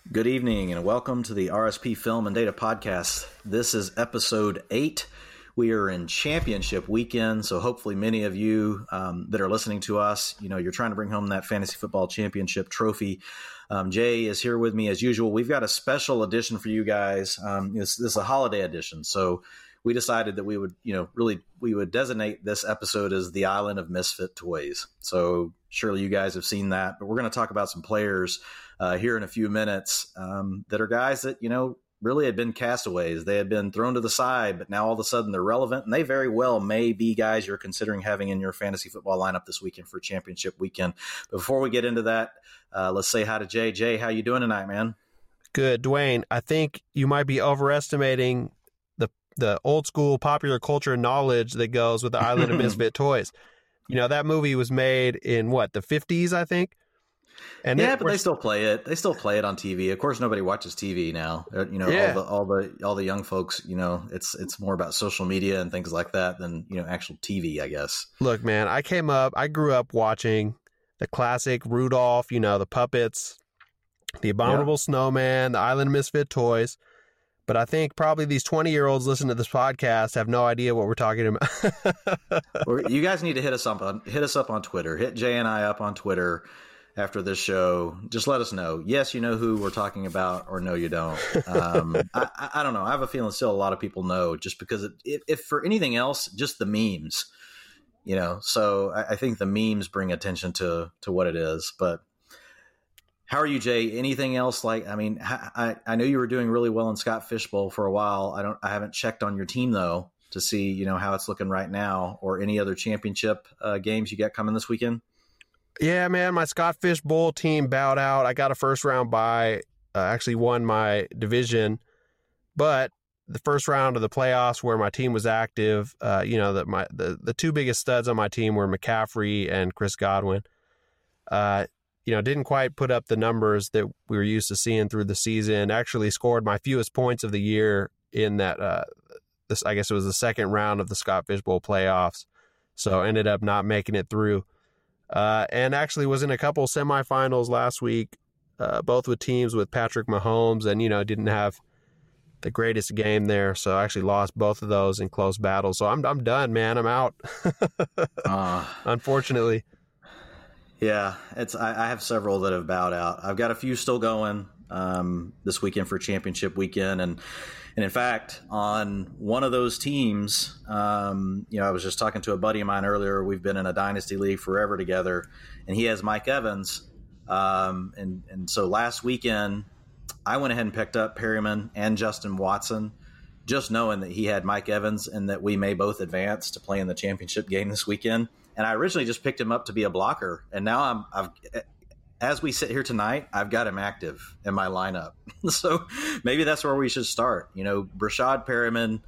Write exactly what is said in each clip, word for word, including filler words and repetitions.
Good evening and welcome to the R S P Film and Data Podcast. This is episode eight. We are in championship weekend, so hopefully many of you um, that are listening to us, you know, you're trying to bring home that fantasy football championship trophy. Um, Jay is here with me as usual. We've got a special edition for you guys. Um, this, this is a holiday edition, so we decided that we would, you know, really we would designate this episode as the Island of Misfit Toys. So surely you guys have seen that, but we're going to talk about some players uh, here in a few minutes um, that are guys that, you know, really had been castaways. They had been thrown to the side, but now all of a sudden they're relevant, and they very well may be guys you're considering having in your fantasy football lineup this weekend for championship weekend. But before we get into that, uh, let's say hi to Jay. Jay, how you doing tonight, man? Good, Dwayne. I think you might be overestimating the the old school popular culture knowledge that goes with the Island of Misfit Toys. You know, that movie was made in what, the fifties, I think. And yeah, it, but they still play it. They still play it on T V. Of course, nobody watches T V now. You know, yeah. all the all the all the young folks. You know, it's it's more about social media and things like that than, you know, actual T V, I guess. Look, man, I came up. I grew up watching the classic Rudolph. You know, the puppets, the Abominable yeah. Snowman, the Island of Misfit Toys. But I think probably these twenty-year-olds listening to this podcast have no idea what we're talking about. You guys need to hit us up on hit us up on Twitter. Hit Jay and I up on Twitter after this show. Just let us know. Yes, you know who we're talking about, or no, you don't. Um, I, I don't know. I have a feeling still a lot of people know, just because it, if, if for anything else, just the memes. You know, so I, I think the memes bring attention to to what it is. But how are you, Jay? Anything else? Like, I mean, I, I know you were doing really well in Scott Fishbowl for a while. I don't, I haven't checked on your team though to see, you know, how it's looking right now, or any other championship uh, games you got coming this weekend. Yeah, man, my Scott Fishbowl team bowed out. I got a first round bye. Uh, actually won my division, but the first round of the playoffs where my team was active, uh, you know, that my the, the two biggest studs on my team were McCaffrey and Chris Godwin. Uh, you know, didn't quite put up the numbers that we were used to seeing through the season. Actually scored my fewest points of the year in that, uh, this I guess it was the second round of the Scott Fishbowl playoffs. So ended up not making it through. Uh, and actually was in a couple semifinals last week, uh, both with teams with Patrick Mahomes, and, you know, didn't have the greatest game there. So I actually lost both of those in close battles. So I'm I'm done, man. I'm out. uh, Unfortunately. Yeah, it's I, I have several that have bowed out. I've got a few still going um, this weekend for championship weekend, and and in fact, on one of those teams, um, you know, I was just talking to a buddy of mine earlier. We've been in a dynasty league forever together, and he has Mike Evans, um, and and so last weekend I went ahead and picked up Perryman and Justin Watson, just knowing that he had Mike Evans and that we may both advance to play in the championship game this weekend. And I originally just picked him up to be a blocker, and now I'm, I've, as we sit here tonight, I've got him active in my lineup. So maybe that's where we should start. You know, Brashad Perryman,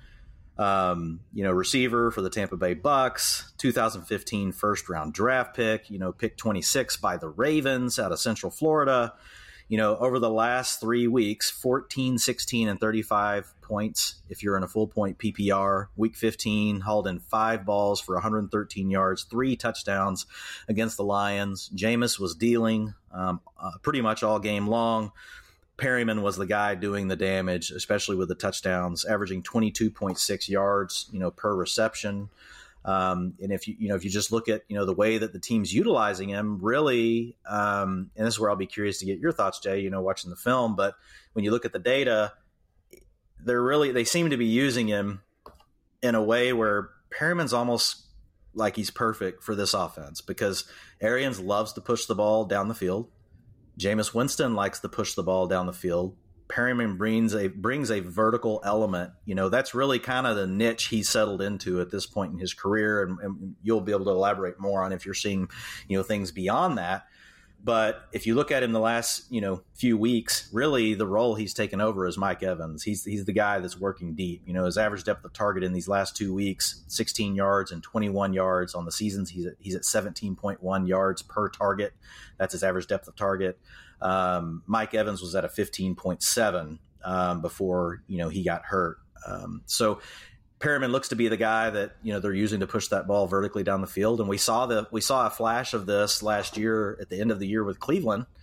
um, you know, receiver for the Tampa Bay Bucks, two thousand fifteen first round draft pick, you know, pick twenty-six by the Ravens out of Central Florida. You know, over the last three weeks, fourteen, sixteen, and thirty-five points if you're in a full point P P R. Week fifteen, hauled in five balls for one hundred thirteen yards, three touchdowns against the Lions. Jameis was dealing um, uh, pretty much all game long. Perryman was the guy doing the damage, especially with the touchdowns, averaging twenty-two point six yards, you know, per reception. Um, and if you, you know, if you just look at, you know, the way that the team's utilizing him, really, um, and this is where I'll be curious to get your thoughts, Jay, you know, watching the film, but when you look at the data, they're really, they seem to be using him in a way where Perryman's almost like he's perfect for this offense, because Arians loves to push the ball down the field. Jameis Winston likes to push the ball down the field. Perryman brings a brings a vertical element. You know, that's really kind of the niche he's settled into at this point in his career, and, and you'll be able to elaborate more on if you're seeing, you know, things beyond that. But if you look at him the last, you know, few weeks, really the role he's taken over is Mike Evans. He's he's the guy that's working deep. You know, his average depth of target in these last two weeks, sixteen yards and twenty-one yards on the seasons. He's at, he's at seventeen point one yards per target. That's his average depth of target. Um, Mike Evans was at a fifteen point seven um, before, you know, he got hurt. Um, so Perryman looks to be the guy that, you know, they're using to push that ball vertically down the field. And we saw the we saw a flash of this last year at the end of the year with Cleveland.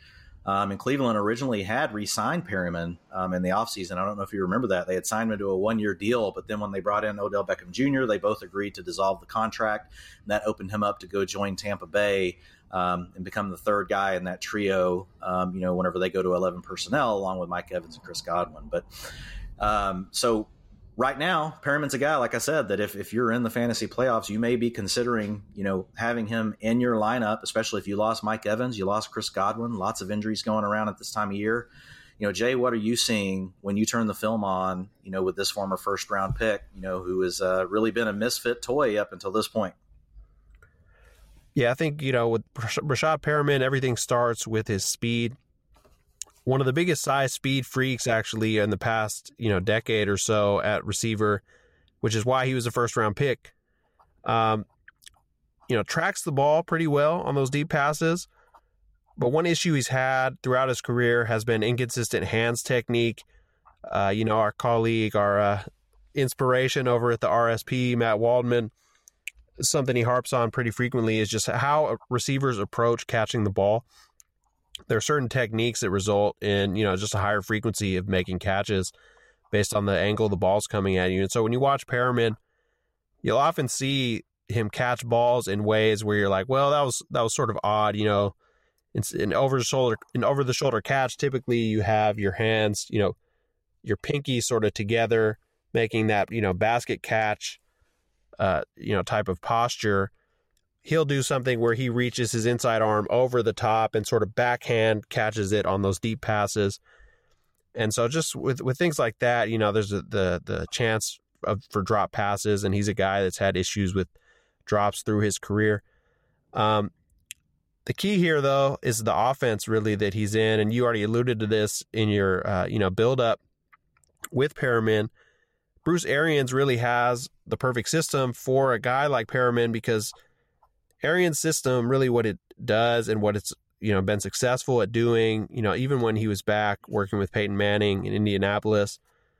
Um, and Cleveland originally had re-signed Perryman um, in the offseason. I don't know if you remember that. They had signed him to a one-year deal, but then when they brought in Odell Beckham Junior, they both agreed to dissolve the contract, and that opened him up to go join Tampa Bay um, and become the third guy in that trio, um, you know, whenever they go to eleven personnel, along with Mike Evans and Chris Godwin. But um, so right now, Perriman's a guy, like I said, that if, if you're in the fantasy playoffs, you may be considering, you know, having him in your lineup, especially if you lost Mike Evans, you lost Chris Godwin, lots of injuries going around at this time of year. You know, Jay, what are you seeing when you turn the film on, you know, with this former first round pick, you know, who has uh, really been a misfit toy up until this point? Yeah, I think, you know, with Rashad Perriman, everything starts with his speed. One of the biggest size speed freaks actually in the past, you know, decade or so at receiver, which is why he was a first round pick. Um, you know, tracks the ball pretty well on those deep passes. But one issue he's had throughout his career has been inconsistent hands technique. Uh, you know, our colleague, our uh, inspiration over at the R S P, Matt Waldman, something he harps on pretty frequently is just how receivers approach catching the ball. There are certain techniques that result in, you know, just a higher frequency of making catches based on the angle the ball's coming at you. And so when you watch Perriman, you'll often see him catch balls in ways where you're like, well, that was that was sort of odd, you know. It's an over the shoulder an over the shoulder catch. Typically you have your hands, you know, your pinky sort of together, making that, you know, basket catch uh, you know, type of posture. He'll do something where he reaches his inside arm over the top and sort of backhand catches it on those deep passes. And so just with, with things like that, you know, there's a, the the chance of, for drop passes, and he's a guy that's had issues with drops through his career. Um, the key here, though, is the offense really that he's in, and you already alluded to this in your, uh, you know, build-up with Perriman. Bruce Arians really has the perfect system for a guy like Perriman because Arians' system, really what it does and what it's, you know, been successful at doing, you know, even when he was back working with Peyton Manning in Indianapolis,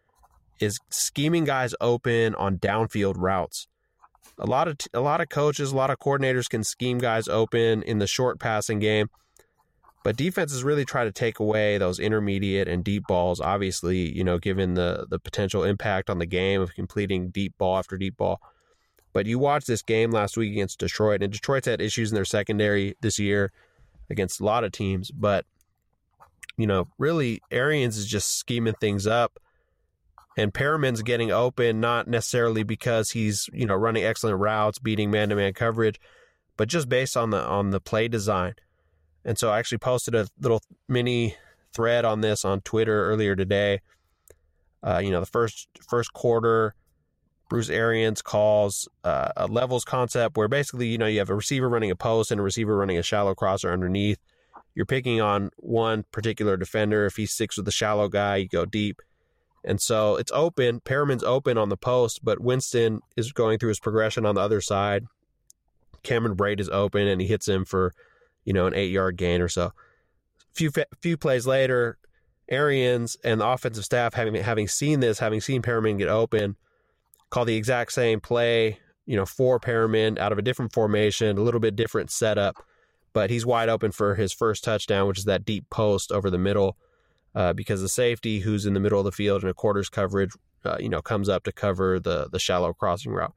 is scheming guys open on downfield routes. A lot of a lot of coaches, a lot of coordinators can scheme guys open in the short passing game, but defenses really try to take away those intermediate and deep balls, obviously, you know, given the the potential impact on the game of completing deep ball after deep ball. But you watched this game last week against Detroit, and Detroit's had issues in their secondary this year against a lot of teams. But, you know, really, Arians is just scheming things up, and Perriman's getting open, not necessarily because he's, you know, running excellent routes, beating man-to-man coverage, but just based on the on the play design. And so I actually posted a little mini thread on this on Twitter earlier today. Uh, you know, the first first quarter, Bruce Arians calls uh, a levels concept where basically, you know, you have a receiver running a post and a receiver running a shallow crosser underneath. You're picking on one particular defender. If he sticks with the shallow guy, you go deep. And so it's open. Perriman's open on the post, but Winston is going through his progression on the other side. Cameron Brate is open, and he hits him for, you know, an eight-yard gain or so. A few, few plays later, Arians and the offensive staff, having having seen this, having seen Perriman get open, call the exact same play, you know, for Perriman out of a different formation, a little bit different setup, but he's wide open for his first touchdown, which is that deep post over the middle, uh, because the safety who's in the middle of the field in a quarters coverage, uh, you know, comes up to cover the the shallow crossing route.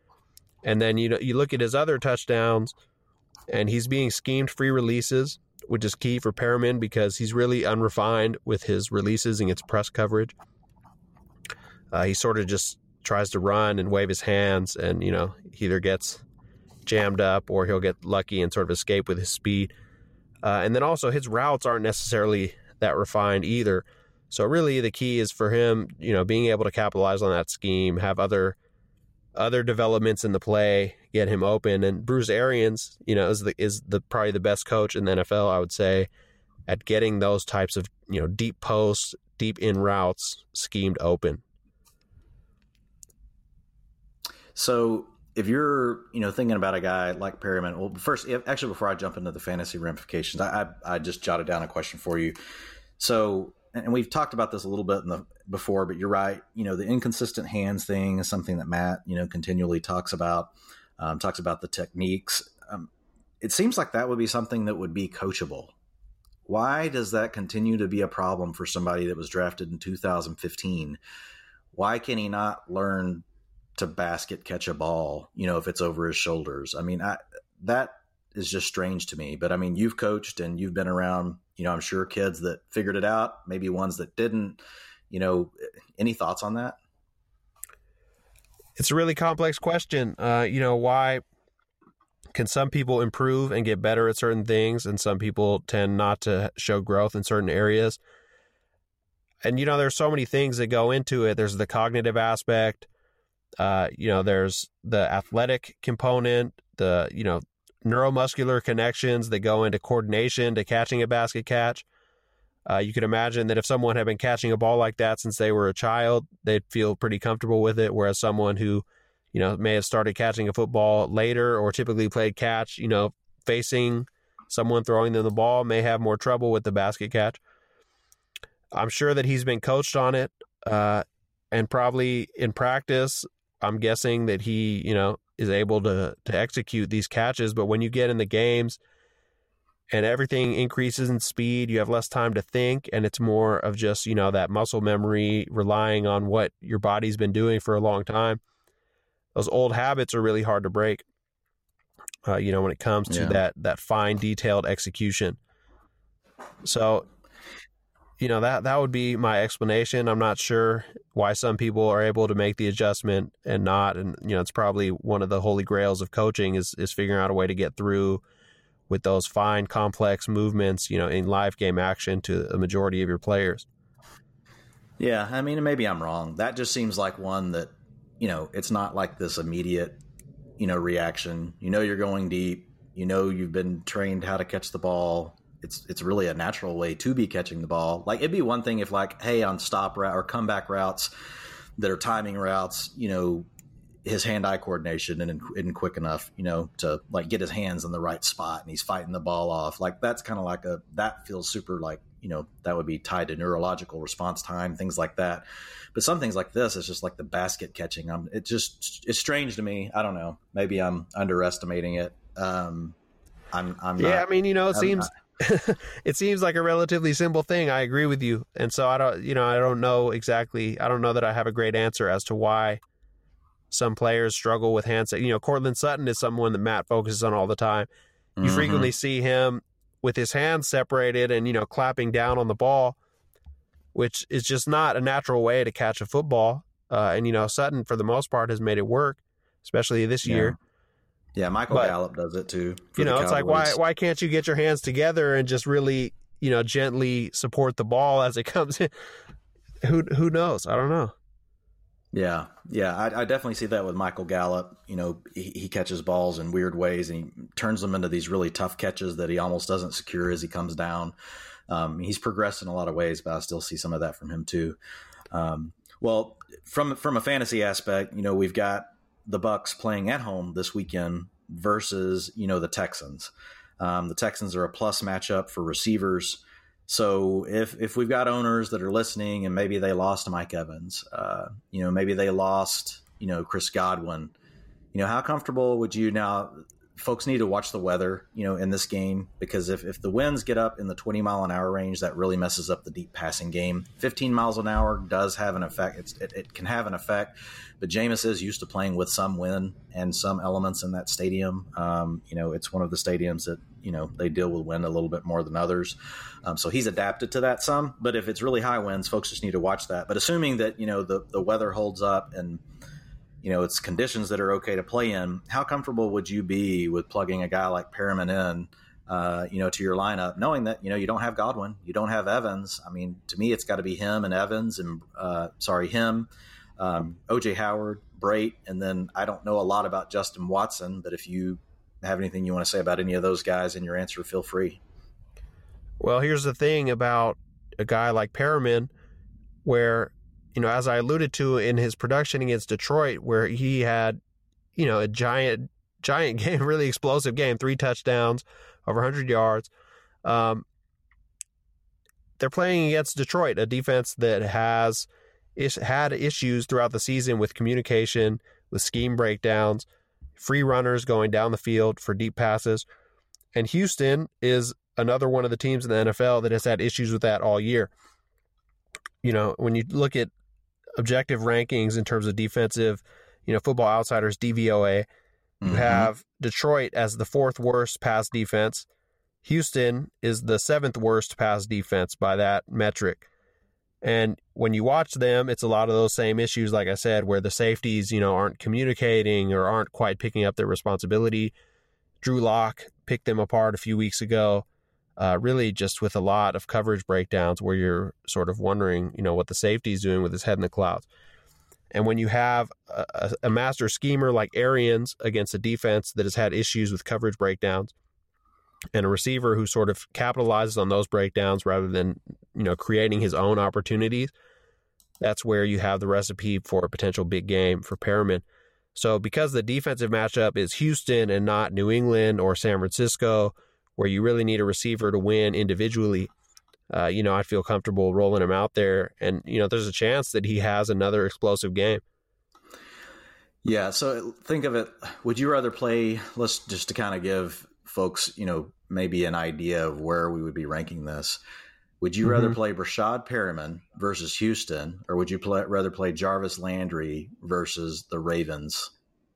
And then, you know, you look at his other touchdowns, and he's being schemed free releases, which is key for Perriman because he's really unrefined with his releases against press coverage. Uh, he sort of just tries to run and wave his hands, and, you know, he either gets jammed up or he'll get lucky and sort of escape with his speed. Uh, and then also his routes aren't necessarily that refined either. So really the key is for him, you know, being able to capitalize on that scheme, have other other developments in the play, get him open. And Bruce Arians, you know, is the is the probably the best coach in the N F L, I would say, at getting those types of, you know, deep posts, deep in routes schemed open. So if you're, you know, thinking about a guy like Perriman, well, first, actually, before I jump into the fantasy ramifications, I, I, I just jotted down a question for you. So, and we've talked about this a little bit in the before, but you're right. You know, the inconsistent hands thing is something that Matt, you know, continually talks about, um, talks about the techniques. Um, it seems like that would be something that would be coachable. why does that continue to be a problem for somebody that was drafted in two thousand fifteen? Why can he not learn to basket catch a ball, you know, if it's over his shoulders? I mean, I, that is just strange to me. But I mean, you've coached and you've been around, you know, I'm sure kids that figured it out, maybe ones that didn't. You know, any thoughts on that? It's a really complex question. Uh, you know, why can some people improve and get better at certain things, and some people tend not to show growth in certain areas? And, you know, there's so many things that go into it. There's the cognitive aspect. Uh, you know, there's the athletic component, the, you know, neuromuscular connections that go into coordination to catching a basket catch. Uh, you could imagine that if someone had been catching a ball like that since they were a child, they'd feel pretty comfortable with it, whereas someone who, you know, may have started catching a football later or typically played catch, you know, facing someone throwing them the ball may have more trouble with the basket catch. I'm sure that he's been coached on it, uh, and probably in practice, I'm guessing that he, you know, is able to to execute these catches. But when you get in the games and everything increases in speed, you have less time to think, and it's more of just, you know, that muscle memory relying on what your body's been doing for a long time. Those old habits are really hard to break, uh, you know, when it comes to Yeah. that that fine, detailed execution. So, you know, that that would be my explanation. I'm not sure why some people are able to make the adjustment and not. And, you know, it's probably one of the holy grails of coaching is is figuring out a way to get through with those fine, complex movements, you know, in live game action to a majority of your players. Yeah, I mean, maybe I'm wrong. That just seems like one that, you know, it's not like this immediate, you know, reaction. You know, you're going deep. You know, you've been trained how to catch the ball. It's it's really a natural way to be catching the ball. Like, it'd be one thing if, like, hey, on stop route or comeback routes that are timing routes, you know, his hand-eye coordination and isn't quick enough, you know, to like get his hands in the right spot and he's fighting the ball off. Like, that's kind of like a, that feels super like, you know, that would be tied to neurological response time, things like that. But some things like this, it's just like the basket catching. Um, it just, it's strange to me. I don't know. Maybe I'm underestimating it. Um, I'm, I'm yeah, not, I mean, you know, it I'm seems, it seems like a relatively simple thing. I agree with you. And so I don't, you know, I don't know exactly, I don't know that I have a great answer as to why some players struggle with hand set. You know, Cortland Sutton is someone that Matt focuses on all the time. You mm-hmm. frequently see him with his hands separated and, you know, clapping down on the ball, which is just not a natural way to catch a football. Uh, and, you know, Sutton, for the most part, has made it work, especially this yeah. year. Yeah, Michael but, Gallup does it too. You know, it's like, why why can't you get your hands together and just really, you know, gently support the ball as it comes in? Who who knows? I don't know. Yeah, yeah, I, I definitely see that with Michael Gallup. You know, he, he catches balls in weird ways and he turns them into these really tough catches that he almost doesn't secure as he comes down. Um, he's progressed in a lot of ways, but I still see some of that from him too. Um, well, from from a fantasy aspect, you know, we've got the Bucks playing at home this weekend versus, you know, the Texans. Um, the Texans are a plus matchup for receivers. So if if we've got owners that are listening and maybe they lost Mike Evans, uh, you know, maybe they lost, you know, Chris Godwin, you know, how comfortable would you now? Folks need to watch the weather, you know, in this game, because if, if the winds get up in the twenty mile an hour range, that really messes up the deep passing game. fifteen miles an hour does have an effect. It's, it, it can have an effect, but Jameis is used to playing with some wind and some elements in that stadium. Um, you know, it's one of the stadiums that, you know, they deal with wind a little bit more than others. Um, so he's adapted to that some, but if it's really high winds, folks just need to watch that. But assuming that, you know, the, the weather holds up and, you know, it's conditions that are okay to play in, how comfortable would you be with plugging a guy like Perriman in, uh, you know, to your lineup, knowing that, you know, you don't have Godwin, you don't have Evans? I mean, to me, it's got to be him and Evans and, uh, sorry, him, um, O J Howard, Brait, and then I don't know a lot about Justin Watson, but if you have anything you want to say about any of those guys in your answer, feel free. Well, here's the thing about a guy like Perriman, where, you know, as I alluded to in his production against Detroit, where he had, you know, a giant, giant game, really explosive game, three touchdowns, over one hundred yards. Um, they're playing against Detroit, a defense that has is, had issues throughout the season with communication, with scheme breakdowns, free runners going down the field for deep passes. And Houston is another one of the teams in the N F L that has had issues with that all year. You know, when you look at objective rankings in terms of defensive, you know, Football Outsiders D V O A, you mm-hmm. have Detroit as the fourth worst pass defense. Houston is the seventh worst pass defense by that metric. And when you watch them, it's a lot of those same issues, like I said, where the safeties, you know, aren't communicating or aren't quite picking up their responsibility. Drew Lock picked them apart a few weeks ago, uh, really just with a lot of coverage breakdowns where you're sort of wondering, you know, what the safety is doing with his head in the clouds. And when you have a, a master schemer like Arians against a defense that has had issues with coverage breakdowns, and a receiver who sort of capitalizes on those breakdowns rather than, you know, creating his own opportunities, that's where you have the recipe for a potential big game for Perriman. So because the defensive matchup is Houston and not New England or San Francisco, where you really need a receiver to win individually, uh, you know, I feel comfortable rolling him out there. And, you know, there's a chance that he has another explosive game. Yeah, so think of it, would you rather play, let's just to kind of give folks, you know, maybe an idea of where we would be ranking this. Would you mm-hmm. rather play Brashad Perriman versus Houston, or would you play, rather play Jarvis Landry versus the Ravens?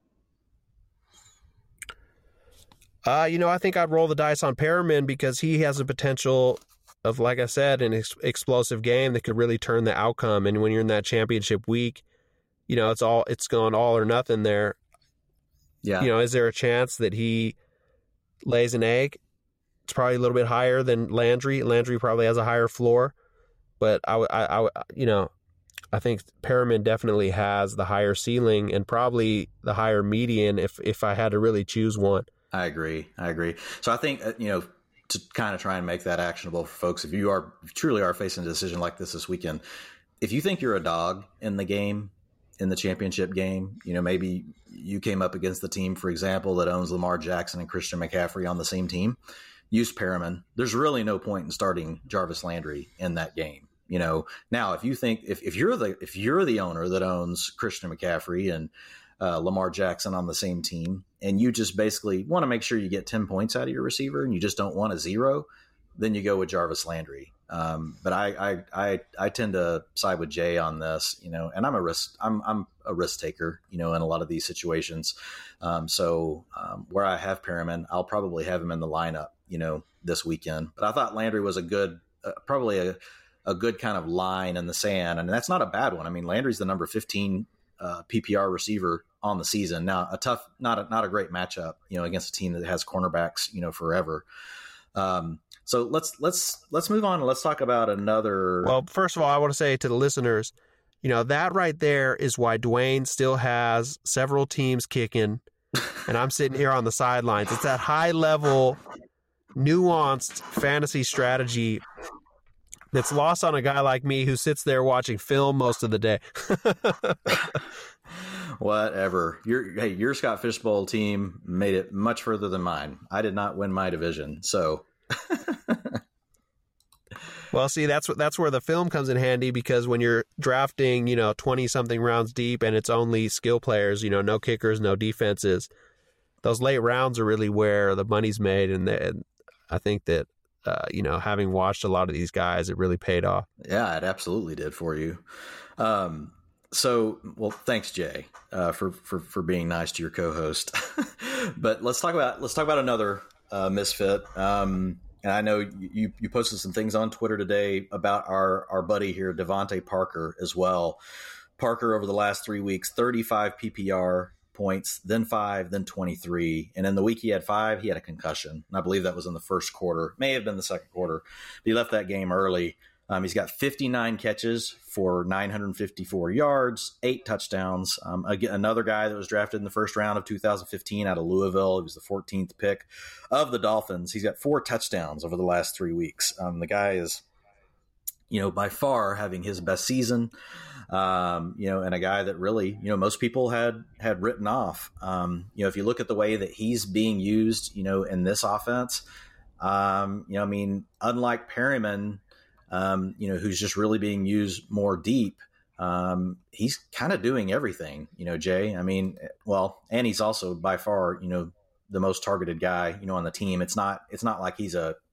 Uh, you know, I think I'd roll the dice on Perriman because he has a potential of, like I said, an ex- explosive game that could really turn the outcome. And when you're in that championship week, you know, it's all it's going all or nothing there. Yeah. You know, is there a chance that he lays an egg? It's probably a little bit higher than Landry. Landry probably has a higher floor, but I, I, I you know, I think Perriman definitely has the higher ceiling and probably the higher median if if I had to really choose one. I agree. I agree. So I think, you know, to kind of try and make that actionable for folks, if you are if you truly are facing a decision like this this weekend, if you think you're a dog in the game, in the championship game, you know, maybe you came up against the team, for example, that owns Lamar Jackson and Christian McCaffrey on the same team, use Perriman. There's really no point in starting Jarvis Landry in that game. You know, now if you think if, if you're the if you're the owner that owns Christian McCaffrey and uh, Lamar Jackson on the same team, and you just basically want to make sure you get ten points out of your receiver, and you just don't want a zero, then you go with Jarvis Landry. Um, but I, I, I, I tend to side with Jay on this, you know, and I'm a risk, I'm, I'm a risk taker, you know, in a lot of these situations. Um, so, um, where I have Perriman, I'll probably have him in the lineup, you know, this weekend, but I thought Landry was a good, uh, probably a, a good kind of line in the sand. And that's not a bad one. I mean, Landry's the number fifteen, uh, P P R receiver on the season. Now a tough, not a, not a great matchup, you know, against a team that has cornerbacks, you know, forever. Um, So let's let's let's move on and let's talk about another. Well, first of all, I want to say to the listeners, you know, that right there is why Dwayne still has several teams kicking, and I'm sitting here on the sidelines. It's that high level, nuanced fantasy strategy that's lost on a guy like me who sits there watching film most of the day. Whatever. Your hey, your Scott Fishbowl team made it much further than mine. I did not win my division, so. Well, see, that's what that's where the film comes in handy, because when you're drafting, you know, twenty something rounds deep and it's only skill players, you know, no kickers, no defenses, those late rounds are really where the money's made. And, the, and I think that, uh, you know, having watched a lot of these guys, it really paid off. Yeah, it absolutely did for you. Um, so, well, thanks, Jay, uh, for, for, for being nice to your co-host. But let's talk about, let's talk about another uh, misfit. Um, And I know you, you posted some things on Twitter today about our, our buddy here, Devontae Parker, as well. Parker, over the last three weeks, thirty-five P P R points, then five, then twenty-three. And in the week he had five, he had a concussion. And I believe that was in the first quarter, may have been the second quarter. But he left that game early. Um, he's got fifty-nine catches for nine hundred fifty-four yards, eight touchdowns. Um, again, another guy that was drafted in the first round of two thousand fifteen out of Louisville. He was the fourteenth pick of the Dolphins. He's got four touchdowns over the last three weeks. Um, the guy is, you know, by far having his best season. Um, you know, and a guy that really, you know, most people had had written off. Um, you know, if you look at the way that he's being used, you know, in this offense, um, you know, I mean, unlike Perriman, Um, you know, who's just really being used more deep. Um, he's kind of doing everything, you know, Jay. I mean, well, and he's also by far, you know, the most targeted guy, you know, on the team. It's not, it's not like he's a,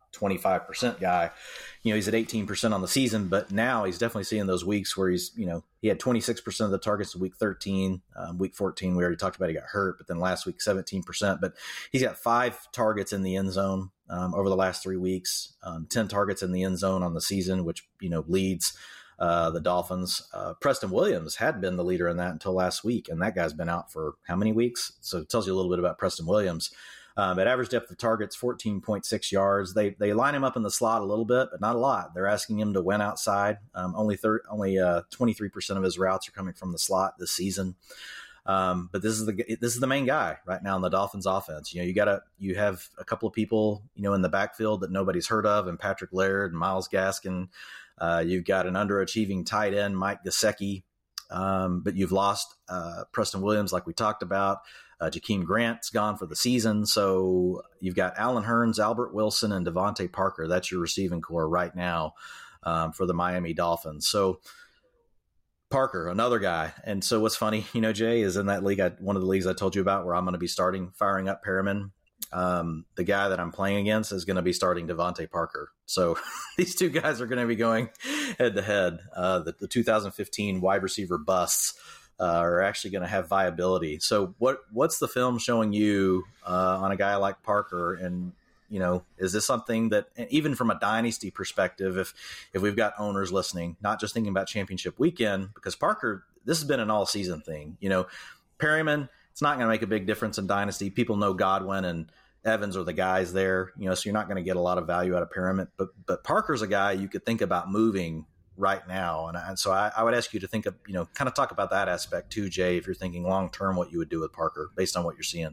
twenty-five percent guy. You know, he's at eighteen percent on the season, but now he's definitely seeing those weeks where he's, you know, he had twenty-six percent of the targets in week thirteen. Um, week fourteen, we already talked about he got hurt, but then last week, seventeen percent. But he's got five targets in the end zone um, over the last three weeks, um, ten targets in the end zone on the season, which, you know, leads uh, the Dolphins. Uh, Preston Williams had been the leader in that until last week, and that guy's been out for how many weeks? So it tells you a little bit about Preston Williams. Um, at average depth of targets, fourteen point six yards. They they line him up in the slot a little bit, but not a lot. They're asking him to win outside. Um, only thir- only uh, twenty-three percent of his routes are coming from the slot this season. Um, but this is the this is the main guy right now in the Dolphins offense. You know, you gotta you have a couple of people, you know, in the backfield that nobody's heard of, and Patrick Laird and Myles Gaskin. Uh, you've got an underachieving tight end, Mike Gesicki. Um, but you've lost uh, Preston Williams, like we talked about. Uh, Jakeem Grant's gone for the season. So you've got Allen Hurns, Albert Wilson, and Devontae Parker. That's your receiving core right now um, for the Miami Dolphins. So Parker, another guy. And so what's funny, you know, Jay, is in that league, I, one of the leagues I told you about where I'm going to be starting, firing up Perriman. Um, the guy that I'm playing against is going to be starting Devontae Parker. So these two guys are going to be going head to head. Uh, the, the two thousand fifteen wide receiver busts uh, are actually going to have viability. So what what's the film showing you uh, on a guy like Parker? And, you know, is this something that, even from a dynasty perspective, if if we've got owners listening, not just thinking about championship weekend, because Parker, this has been an all season thing. You know, Perriman, it's not going to make a big difference in dynasty. People know Godwin and Evans are the guys there, you know, so you're not going to get a lot of value out of Perriman. But but Parker's a guy you could think about moving right now. And, and so I, I would ask you to think of, you know, kind of talk about that aspect too, Jay, if you're thinking long term, what you would do with Parker based on what you're seeing.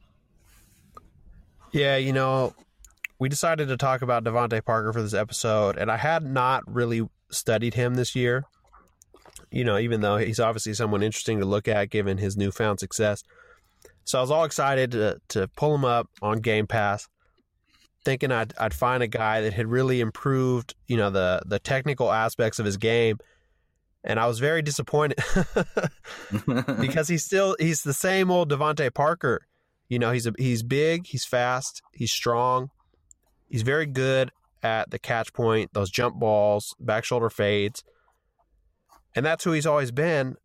Yeah, you know, we decided to talk about Devontae Parker for this episode, and I had not really studied him this year. You know, even though he's obviously someone interesting to look at given his newfound success. So I was all excited to to pull him up on Game Pass, thinking I'd I'd find a guy that had really improved, you know, the the technical aspects of his game, and I was very disappointed because he's still he's the same old Devontae Parker. You know, he's a, he's big, he's fast, he's strong, he's very good at the catch point, those jump balls, back shoulder fades, and that's who he's always been.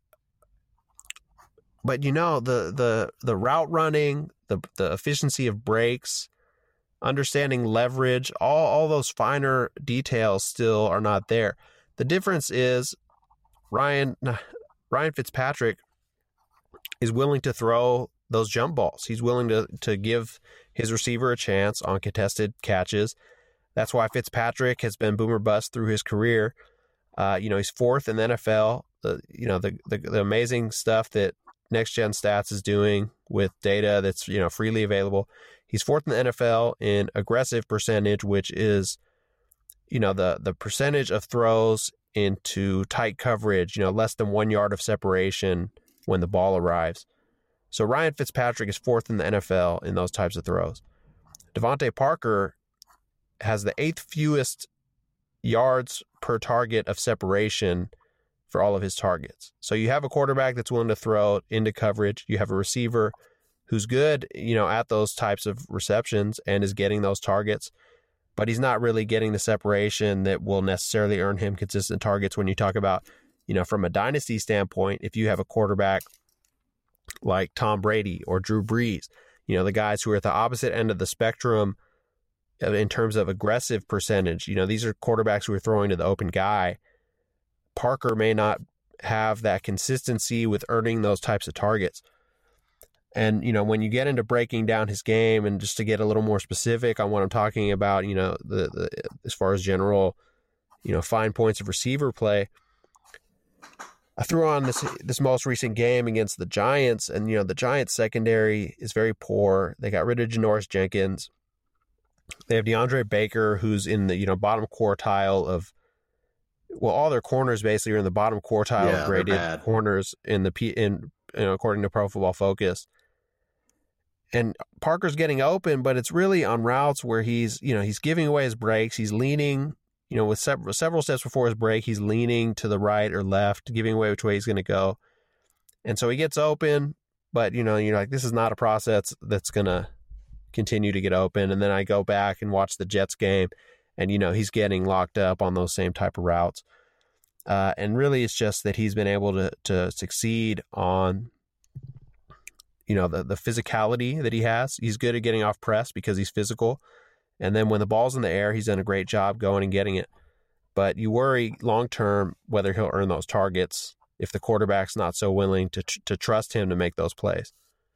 But, you know, the the the route running, the the efficiency of breaks, understanding leverage, all, all those finer details still are not there. The difference is Ryan Ryan Fitzpatrick is willing to throw those jump balls. He's willing to, to give his receiver a chance on contested catches. That's why Fitzpatrick has been boomer bust through his career. Uh, you know, he's fourth in the N F L. The, you know, the, the the amazing stuff that Next Gen Stats is doing with data that's, you know, freely available. He's fourth in the N F L in aggressive percentage, which is, you know, the the percentage of throws into tight coverage, you know, less than one yard of separation when the ball arrives. So Ryan Fitzpatrick is fourth in the N F L in those types of throws. Devontae Parker has the eighth fewest yards per target of separation for all of his targets. So you have a quarterback that's willing to throw into coverage. You have a receiver who's good, you know, at those types of receptions and is getting those targets, but he's not really getting the separation that will necessarily earn him consistent targets. When you talk about, you know, from a dynasty standpoint, if you have a quarterback like Tom Brady or Drew Brees, you know, the guys who are at the opposite end of the spectrum in terms of aggressive percentage, you know, these are quarterbacks who are throwing to the open guy. Parker may not have that consistency with earning those types of targets. And, you know, when you get into breaking down his game, and just to get a little more specific on what I'm talking about, you know, the, the as far as general, you know, fine points of receiver play, I threw on this this most recent game against the Giants, and, you know, the Giants secondary is very poor. They got rid of Janoris Jenkins. They have DeAndre Baker, who's in the, you know, bottom quartile of, well, all their corners basically are in the bottom quartile yeah, of graded corners in the P, in you know, according to Pro Football Focus. And Parker's getting open, but it's really on routes where he's, you know, he's giving away his breaks. He's leaning, you know, with several several steps before his break, he's leaning to the right or left, giving away which way he's going to go. And so he gets open, but, you know, you're like, this is not a process that's going to continue to get open. And then I go back and watch the Jets game, and, you know, he's getting locked up on those same type of routes. Uh, and really it's just that he's been able to to succeed on, you know, the, the physicality that he has. He's good at getting off press because he's physical. And then when the ball's in the air, he's done a great job going and getting it. But you worry long-term whether he'll earn those targets if the quarterback's not so willing to to trust him to make those plays.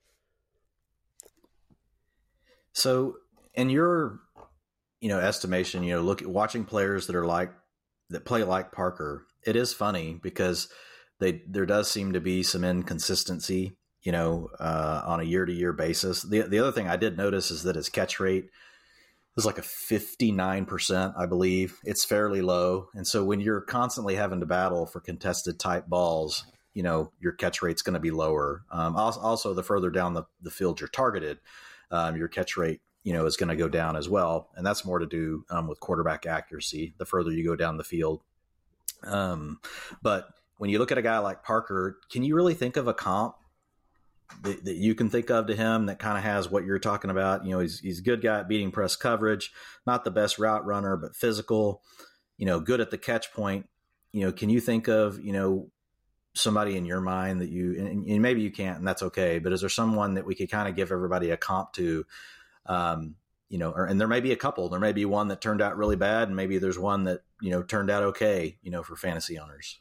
So in your, you know, estimation, you know, look at watching players that are like, that play like Parker, it is funny because they, there does seem to be some inconsistency, you know, uh, on a year-to-year basis. The the other thing I did notice is that his catch rate is like a fifty-nine percent, I believe. It's fairly low. And so when you're constantly having to battle for contested type balls, you know, your catch rate's going to be lower. Um, also, also, the further down the, the field you're targeted, um, your catch rate, you know, is going to go down as well. And that's more to do um, with quarterback accuracy, the further you go down the field. Um, but when you look at a guy like Parker, can you really think of a comp that, that you can think of to him that kind of has what you're talking about? You know, he's, he's a good guy at beating press coverage, not the best route runner, but physical, you know, good at the catch point. You know, can you think of, you know, somebody in your mind that you, and, and maybe you can't, and that's okay, but is there someone that we could kind of give everybody a comp to? Um, you know, or, and there may be a couple, there may be one that turned out really bad, and maybe there's one that, you know, turned out okay, you know, for fantasy owners.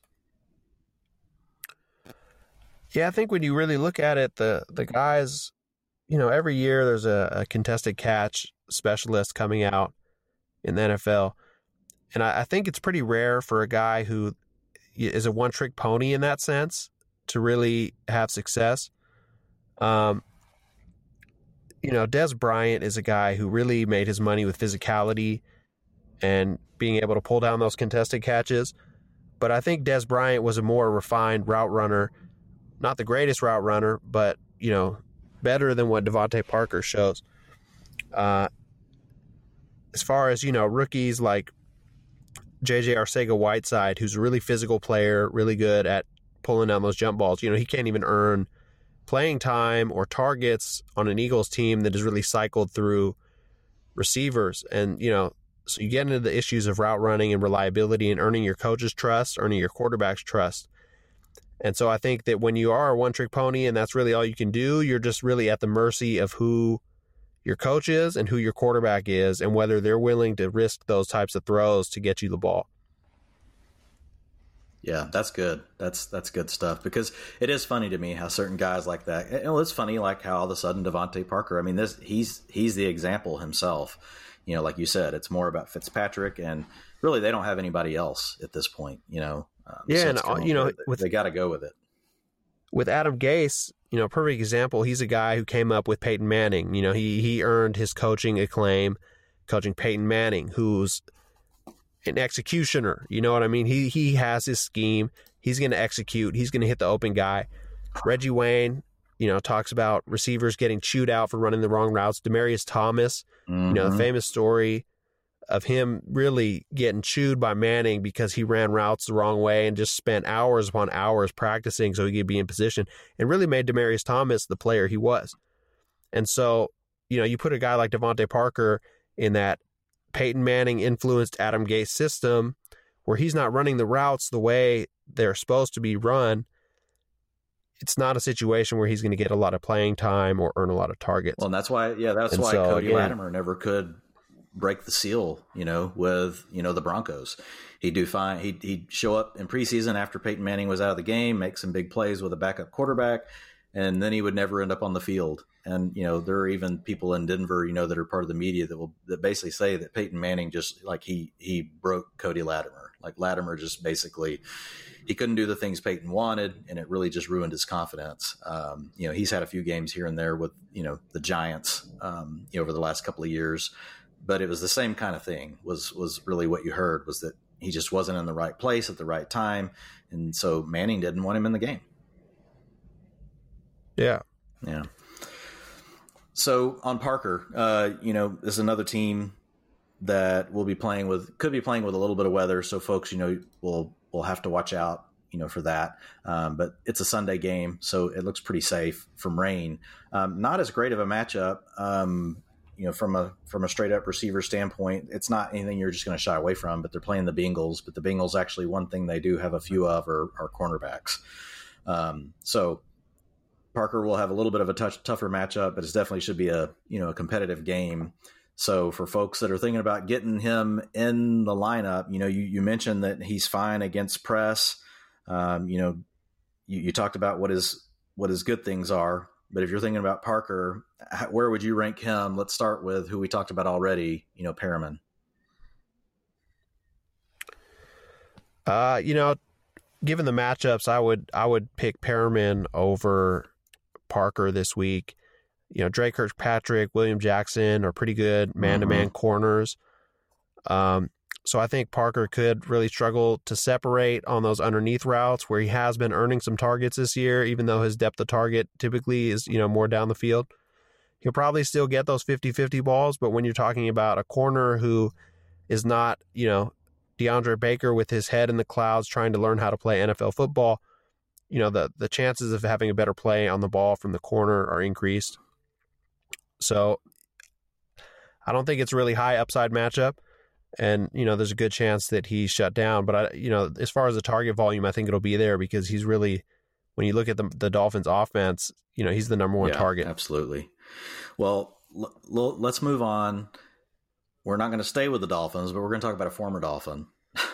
Yeah, I think when you really look at it, the the guys, you know, every year there's a, a contested catch specialist coming out in the N F L. And I, I think it's pretty rare for a guy who is a one-trick pony in that sense to really have success. Um, you know, Dez Bryant is a guy who really made his money with physicality and being able to pull down those contested catches. But I think Dez Bryant was a more refined route runner. Not the greatest route runner, but, you know, better than what Devontae Parker shows. Uh, as far as, you know, rookies like J J Arcega-Whiteside, who's a really physical player, really good at pulling down those jump balls, you know, he can't even earn playing time or targets on an Eagles team that is really cycled through receivers. And, you know, so you get into the issues of route running and reliability and earning your coach's trust, earning your quarterback's trust. And so I think that when you are a one-trick pony and that's really all you can do, you're just really at the mercy of who your coach is and who your quarterback is and whether they're willing to risk those types of throws to get you the ball. Yeah, that's good. That's that's good stuff, because it is funny to me how certain guys like that. You know, it's funny like how all of a sudden Devontae Parker, I mean, this he's he's the example himself. You know, like you said, it's more about Fitzpatrick, and really they don't have anybody else at this point, you know. Um, yeah, so and, you know, with, with, they got to go with it. With Adam Gase, you know, perfect example, he's a guy who came up with Peyton Manning. You know, he he earned his coaching acclaim, coaching Peyton Manning, who's an executioner. You know what I mean? He he has his scheme. He's going to execute. He's going to hit the open guy. Reggie Wayne, you know, talks about receivers getting chewed out for running the wrong routes. Demaryius Thomas, mm-hmm. you know, the famous story of him really getting chewed by Manning because he ran routes the wrong way and just spent hours upon hours practicing so he could be in position, and really made Demaryius Thomas the player he was. And so, you know, you put a guy like Devontae Parker in that Peyton Manning influenced Adam Gase system where he's not running the routes the way they're supposed to be run. It's not a situation where he's going to get a lot of playing time or earn a lot of targets. Well, and that's why, yeah, that's and why so, Cody yeah. Latimer never could break the seal, you know, with, you know, the Broncos. He'd do fine. He'd, he'd show up in preseason after Peyton Manning was out of the game, make some big plays with a backup quarterback, and then he would never end up on the field. And, you know, there are even people in Denver, you know, that are part of the media that will that basically say that Peyton Manning just like he he broke Cody Latimer. Like Latimer just basically, he couldn't do the things Peyton wanted, and it really just ruined his confidence. Um, you know, he's had a few games here and there with, you know, the Giants um, you know, over the last couple of years, but it was the same kind of thing. Was was really what you heard was that he just wasn't in the right place at the right time, and so Manning didn't want him in the game. Yeah, yeah. So on Parker, uh, you know, this is another team that will be playing with, could be playing with a little bit of weather. So folks, you know, will will have to watch out, you know, for that. Um, but it's a Sunday game, so it looks pretty safe from rain. Um, not as great of a matchup um, you know, from a from a straight up receiver standpoint, it's not anything you're just going to shy away from. But they're playing the Bengals. But the Bengals actually, one thing they do have a few of are, are cornerbacks. Um, so Parker will have a little bit of a touch, tougher matchup, but it definitely should be a you know a competitive game. So for folks that are thinking about getting him in the lineup, you know, you, you mentioned that he's fine against press. Um, you know, you, you talked about what his what his good things are. But if you're thinking about Parker, where would you rank him? Let's start with who we talked about already, you know, Perriman. Uh, you know, given the matchups, I would I would pick Perriman over Parker this week. You know, Drake Kirkpatrick, William Jackson are pretty good man-to-man mm-hmm. corners. Um, so I think Parker could really struggle to separate on those underneath routes where he has been earning some targets this year, even though his depth of target typically is, you know, more down the field. He'll probably still get those fifty-fifty balls, but when you're talking about a corner who is not, you know, DeAndre Baker with his head in the clouds trying to learn how to play N F L football, you know, the, the chances of having a better play on the ball from the corner are increased. So I don't think it's a really high upside matchup. And, you know, there's a good chance that he's shut down. But, I, you know, as far as the target volume, I think it'll be there because he's really, when you look at the, the Dolphins offense, you know, he's the number one yeah, target. Absolutely. Well, l- l- let's move on. We're not going to stay with the Dolphins, but we're going to talk about a former Dolphin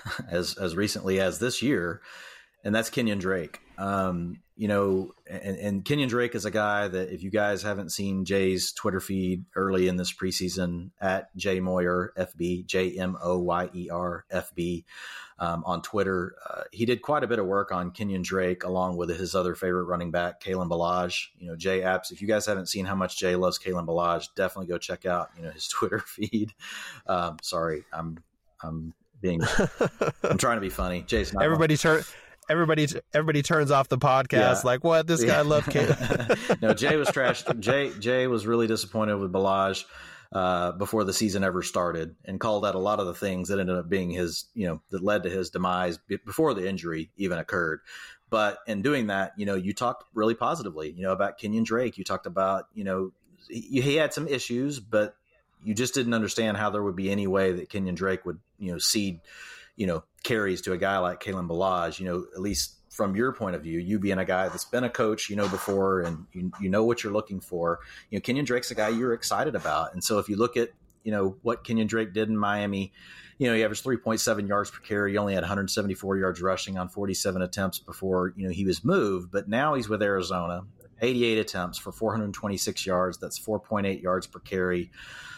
as as recently as this year, and that's Kenyon Drake. Um, you know, and, and Kenyon Drake is a guy that if you guys haven't seen Jay's Twitter feed early in this preseason at Jay Moyer F B, J M O Y E R F B um, on Twitter, uh, he did quite a bit of work on Kenyon Drake along with his other favorite running back, Kalen Ballage. You know, Jay apps. If you guys haven't seen how much Jay loves Kalen Ballage, definitely go check out you know his Twitter feed. Um, sorry, I'm I'm being I'm trying to be funny. Jay's not. Everybody turn. Everybody, everybody turns off the podcast. Yeah. Like, what? This guy yeah. loved Kalen. No, Jay was trashed. Jay, Jay was really disappointed with Ballage uh, before the season ever started, and called out a lot of the things that ended up being his, you know, that led to his demise before the injury even occurred. But in doing that, you know, you talked really positively, you know, about Kenyon Drake. You talked about, you know, he, he had some issues, but you just didn't understand how there would be any way that Kenyon Drake would, you know, cede, you know, carries to a guy like Kalen Ballage, you know, at least from your point of view, you being a guy that's been a coach, you know, before, and you, you know what you're looking for, you know, Kenyon Drake's a guy you're excited about. And so if you look at, you know, what Kenyon Drake did in Miami, you know, he averaged three point seven yards per carry. He only had one hundred seventy-four yards rushing on forty-seven attempts before, you know, he was moved. But now he's with Arizona, eighty-eight attempts for four hundred twenty-six yards. That's four point eight yards per carry.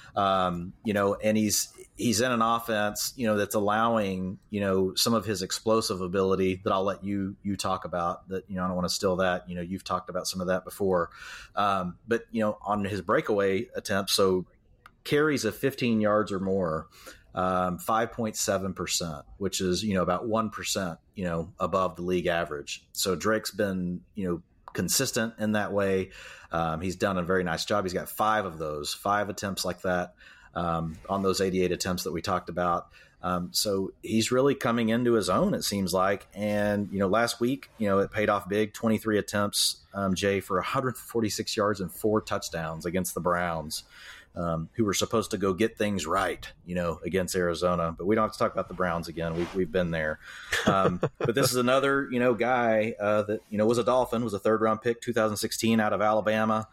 Um, you know, and he's, he's in an offense, you know, that's allowing, you know, some of his explosive ability that I'll let you, you talk about that, you know, I don't want to steal that, you know, you've talked about some of that before. Um, but, you know, on his breakaway attempts, so carries of fifteen yards or more, um, five point seven percent, which is, you know, about one percent, you know, above the league average. So Drake's been, you know, consistent in that way. Um, he's done a very nice job. He's got five of those, five attempts like that um, on those eighty-eight attempts that we talked about. Um, so he's really coming into his own, it seems like. And, you know, last week, you know, it paid off big, twenty-three attempts, um, Jay, for one hundred forty-six yards and four touchdowns against the Browns, um, who were supposed to go get things right, you know, against Arizona. But we don't have to talk about the Browns again. We've, we've been there. Um, but this is another, you know, guy uh, that, you know, was a Dolphin, was a third round pick, two thousand sixteen out of Alabama.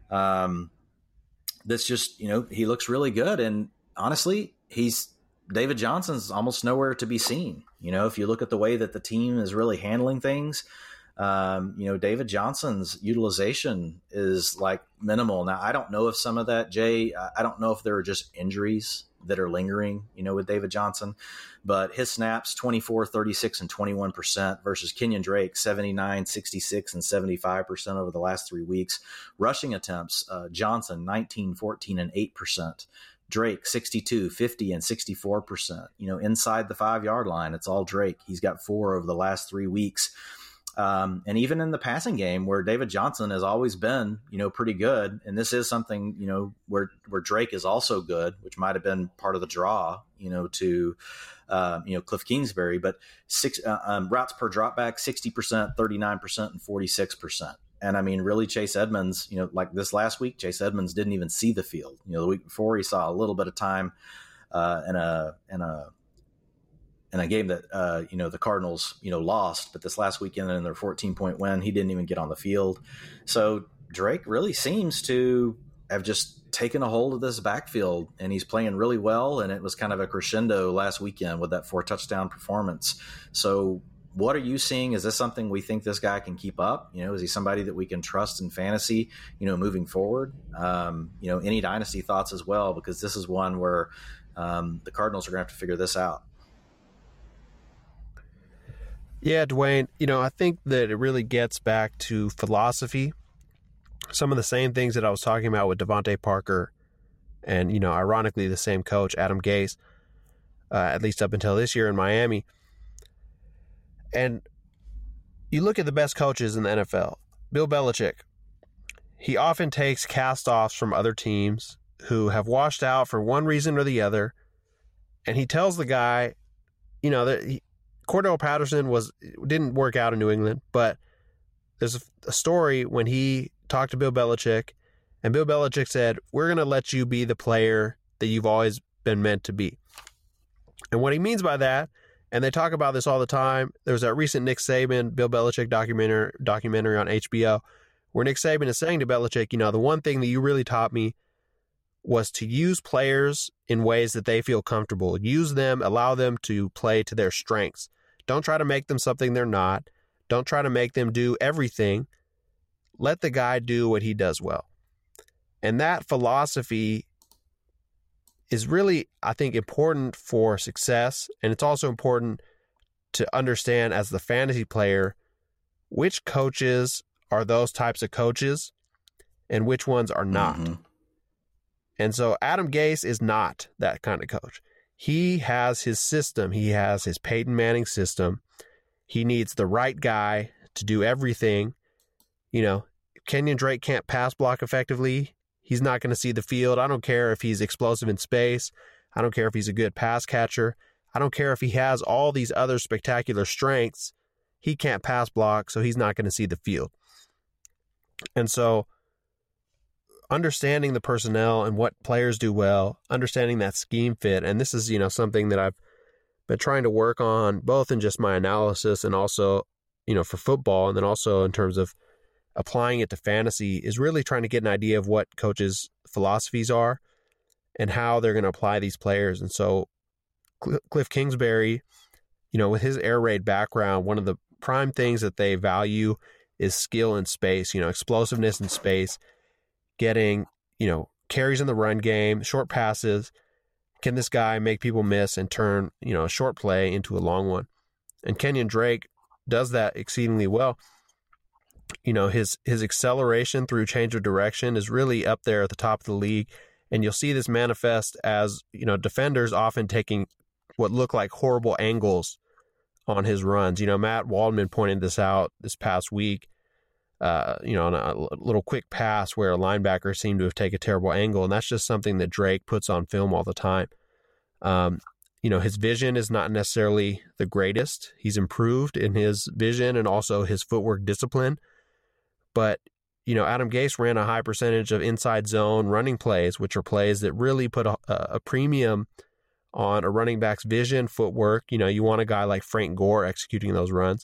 Um, that's just, you know, he looks really good. And honestly, he's David Johnson's almost nowhere to be seen. You know, if you look at the way that the team is really handling things, Um, you know, David Johnson's utilization is like minimal. Now, I don't know if some of that, Jay, I don't know if there are just injuries that are lingering, you know, with David Johnson, but his snaps, twenty-four, thirty-six, and twenty-one percent versus Kenyon Drake, seventy-nine, sixty-six, and seventy-five percent over the last three weeks. Rushing attempts, uh, Johnson, nineteen, fourteen, and eight percent. Drake, sixty-two, fifty, and sixty-four percent. You know, inside the five-yard line, it's all Drake. He's got four over the last three weeks. Um, and even in the passing game where David Johnson has always been, you know, pretty good. And this is something, you know, where, where Drake is also good, which might've been part of the draw, you know, to, uh, you know, Cliff Kingsbury, but six, uh, um, routes per dropback, sixty percent, thirty-nine percent, and forty-six percent. And I mean, really, Chase Edmonds, you know, like this last week, Chase Edmonds didn't even see the field. You know, the week before he saw a little bit of time uh, in a in a in a game that uh, you know the Cardinals you know lost, but this last weekend in their fourteen point win, he didn't even get on the field. So Drake really seems to have just taken a hold of this backfield, and he's playing really well. And it was kind of a crescendo last weekend with that four touchdown performance. So what are you seeing? Is this something we think this guy can keep up? You know, is he somebody that we can trust in fantasy, you know, moving forward? Um, you know, any dynasty thoughts as well, because this is one where um, the Cardinals are going to have to figure this out. Yeah, Dwayne, you know, I think that it really gets back to philosophy. Some of the same things that I was talking about with Devontae Parker and, you know, ironically, the same coach, Adam Gase, uh, at least up until this year in Miami. And you look at the best coaches in the N F L, Bill Belichick. He often takes cast-offs from other teams who have washed out for one reason or the other, and he tells the guy, you know, that he, Cordell Patterson was didn't work out in New England, but there's a, a story when he talked to Bill Belichick, and Bill Belichick said, we're going to let you be the player that you've always been meant to be. And what he means by that, and they talk about this all the time, there was that recent Nick Saban, Bill Belichick documentary, documentary on H B O, where Nick Saban is saying to Belichick, you know, the one thing that you really taught me was to use players in ways that they feel comfortable. Use them, allow them to play to their strengths. Don't try to make them something they're not. Don't try to make them do everything. Let the guy do what he does well. And that philosophy is really, I think, important for success. And it's also important to understand as the fantasy player, which coaches are those types of coaches and which ones are not. Mm-hmm. And so Adam Gase is not that kind of coach. He has his system. He has his Peyton Manning system. He needs the right guy to do everything. You know, Kenyon Drake can't pass block effectively. He's not going to see the field. I don't care if he's explosive in space. I don't care if he's a good pass catcher. I don't care if he has all these other spectacular strengths. He can't pass block, so he's not going to see the field. And so understanding the personnel and what players do well, understanding that scheme fit, and this is, you know, something that I've been trying to work on both in just my analysis and also, you know, for football, and then also in terms of applying it to fantasy, is really trying to get an idea of what coaches' philosophies are and how they're going to apply these players. And so Cliff Kingsbury, you know, with his air raid background, one of the prime things that they value is skill in space, you know, explosiveness in space, getting, you know, carries in the run game, short passes. Can this guy make people miss and turn, you know, a short play into a long one? And Kenyon Drake does that exceedingly well. You know, his his acceleration through change of direction is really up there at the top of the league. And you'll see this manifest as, you know, defenders often taking what look like horrible angles on his runs. You know, Matt Waldman pointed this out this past week, uh, you know, on a little quick pass where a linebacker seemed to have taken a terrible angle. And that's just something that Drake puts on film all the time. Um, you know, his vision is not necessarily the greatest. He's improved in his vision and also his footwork discipline. But, you know, Adam Gase ran a high percentage of inside zone running plays, which are plays that really put a, a premium on a running back's vision, footwork. You know, you want a guy like Frank Gore executing those runs.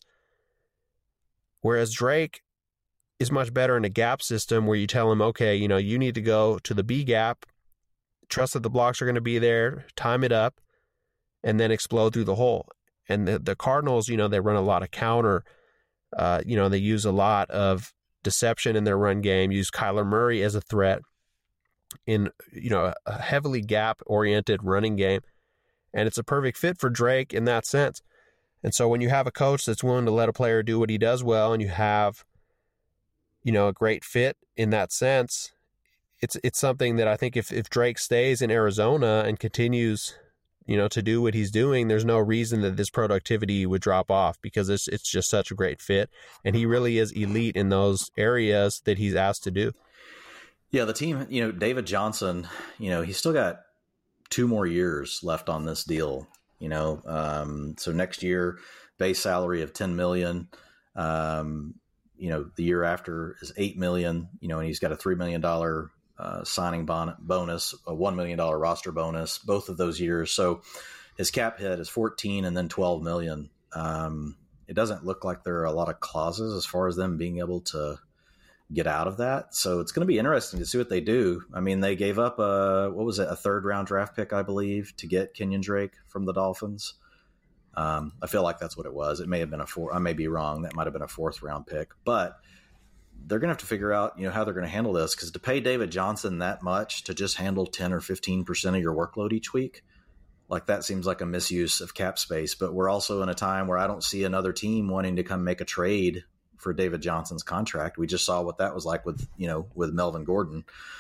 Whereas Drake is much better in a gap system where you tell him, okay, you know, you need to go to the B gap, trust that the blocks are going to be there, time it up, and then explode through the hole. And the, the Cardinals, you know, they run a lot of counter. Uh, you know, they use a lot of deception in their run game, use Kyler Murray as a threat in, you know, a heavily gap-oriented running game. And it's a perfect fit for Drake in that sense. And so when you have a coach that's willing to let a player do what he does well, and you have, you know, a great fit in that sense, it's it's something that I think if, if Drake stays in Arizona and continues, you know, to do what he's doing, there's no reason that this productivity would drop off, because it's it's just such a great fit. And he really is elite in those areas that he's asked to do. Yeah, the team, you know, David Johnson, you know, he's still got two more years left on this deal, you know. Um, so next year, base salary of ten million dollars. Um, you know, the year after is eight million dollars, you know, and he's got a three million dollars uh, signing bon- bonus, a one million dollars roster bonus, both of those years. So his cap hit is fourteen and then twelve million. Um, it doesn't look like there are a lot of clauses as far as them being able to get out of that. So it's going to be interesting to see what they do. I mean, they gave up a, what was it, a third round draft pick, I believe, to get Kenyon Drake from the Dolphins. Um, I feel like that's what it was. It may have been a four. I may be wrong. That might have been a fourth round pick, but they're going to have to figure out, you know, how they're going to handle this, because to pay David Johnson that much to just handle ten or fifteen percent of your workload each week, like that seems like a misuse of cap space. But we're also in a time where I don't see another team wanting to come make a trade for David Johnson's contract. We just saw what that was like with, you know, with Melvin Gordon.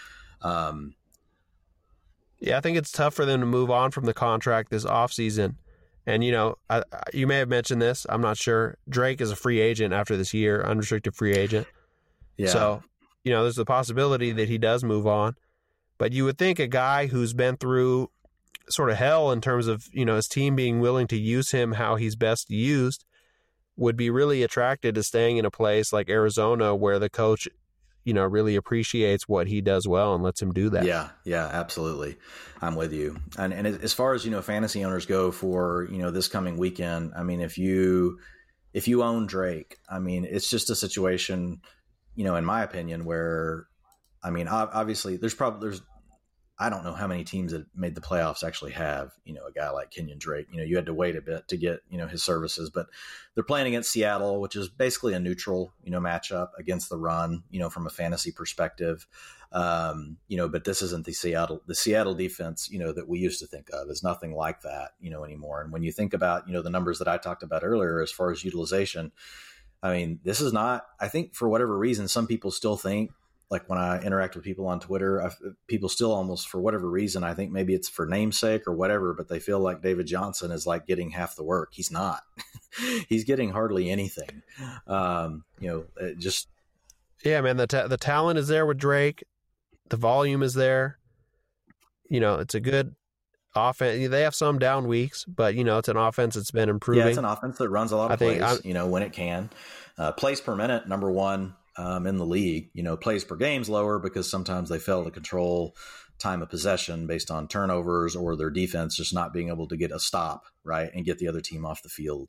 Um, yeah, I think it's tough for them to move on from the contract this offseason. And, you know, I, you may have mentioned this. I'm not sure. Drake is a free agent after this year, unrestricted free agent. Yeah. So, you know, there's the possibility that he does move on. But you would think a guy who's been through sort of hell in terms of, you know, his team being willing to use him how he's best used would be really attracted to staying in a place like Arizona where the coach, you know, really appreciates what he does well and lets him do that. Yeah, yeah, absolutely. I'm with you. And and as far as, you know, fantasy owners go for, you know, this coming weekend, I mean, if you if you own Drake, I mean, it's just a situation, you know, in my opinion, where, I mean, obviously there's probably, there's, I don't know how many teams that made the playoffs actually have, you know, a guy like Kenyon Drake. You know, you had to wait a bit to get, you know, his services, but they're playing against Seattle, which is basically a neutral, you know, matchup against the run, you know, from a fantasy perspective. Um, you know, but this isn't the Seattle, the Seattle defense, you know, that we used to think of. Is nothing like that, you know, anymore. And when you think about, you know, the numbers that I talked about earlier, as far as utilization, I mean, this is not, I think for whatever reason, some people still think, like when I interact with people on Twitter, I, people still almost, for whatever reason, I think maybe it's for namesake or whatever, but they feel like David Johnson is like getting half the work. He's not. He's getting hardly anything. Um, you know, it just. Yeah, man, the ta- the talent is there with Drake. The volume is there. You know, it's a good offense. They have some down weeks, but, you know, it's an offense that's been improving. Yeah, it's an offense that runs a lot of I plays, think you know, when it can. Uh, plays per minute, number one. Um, in the league, you know, plays per game's lower because sometimes they fail to control time of possession based on turnovers or their defense just not being able to get a stop, right, and get the other team off the field.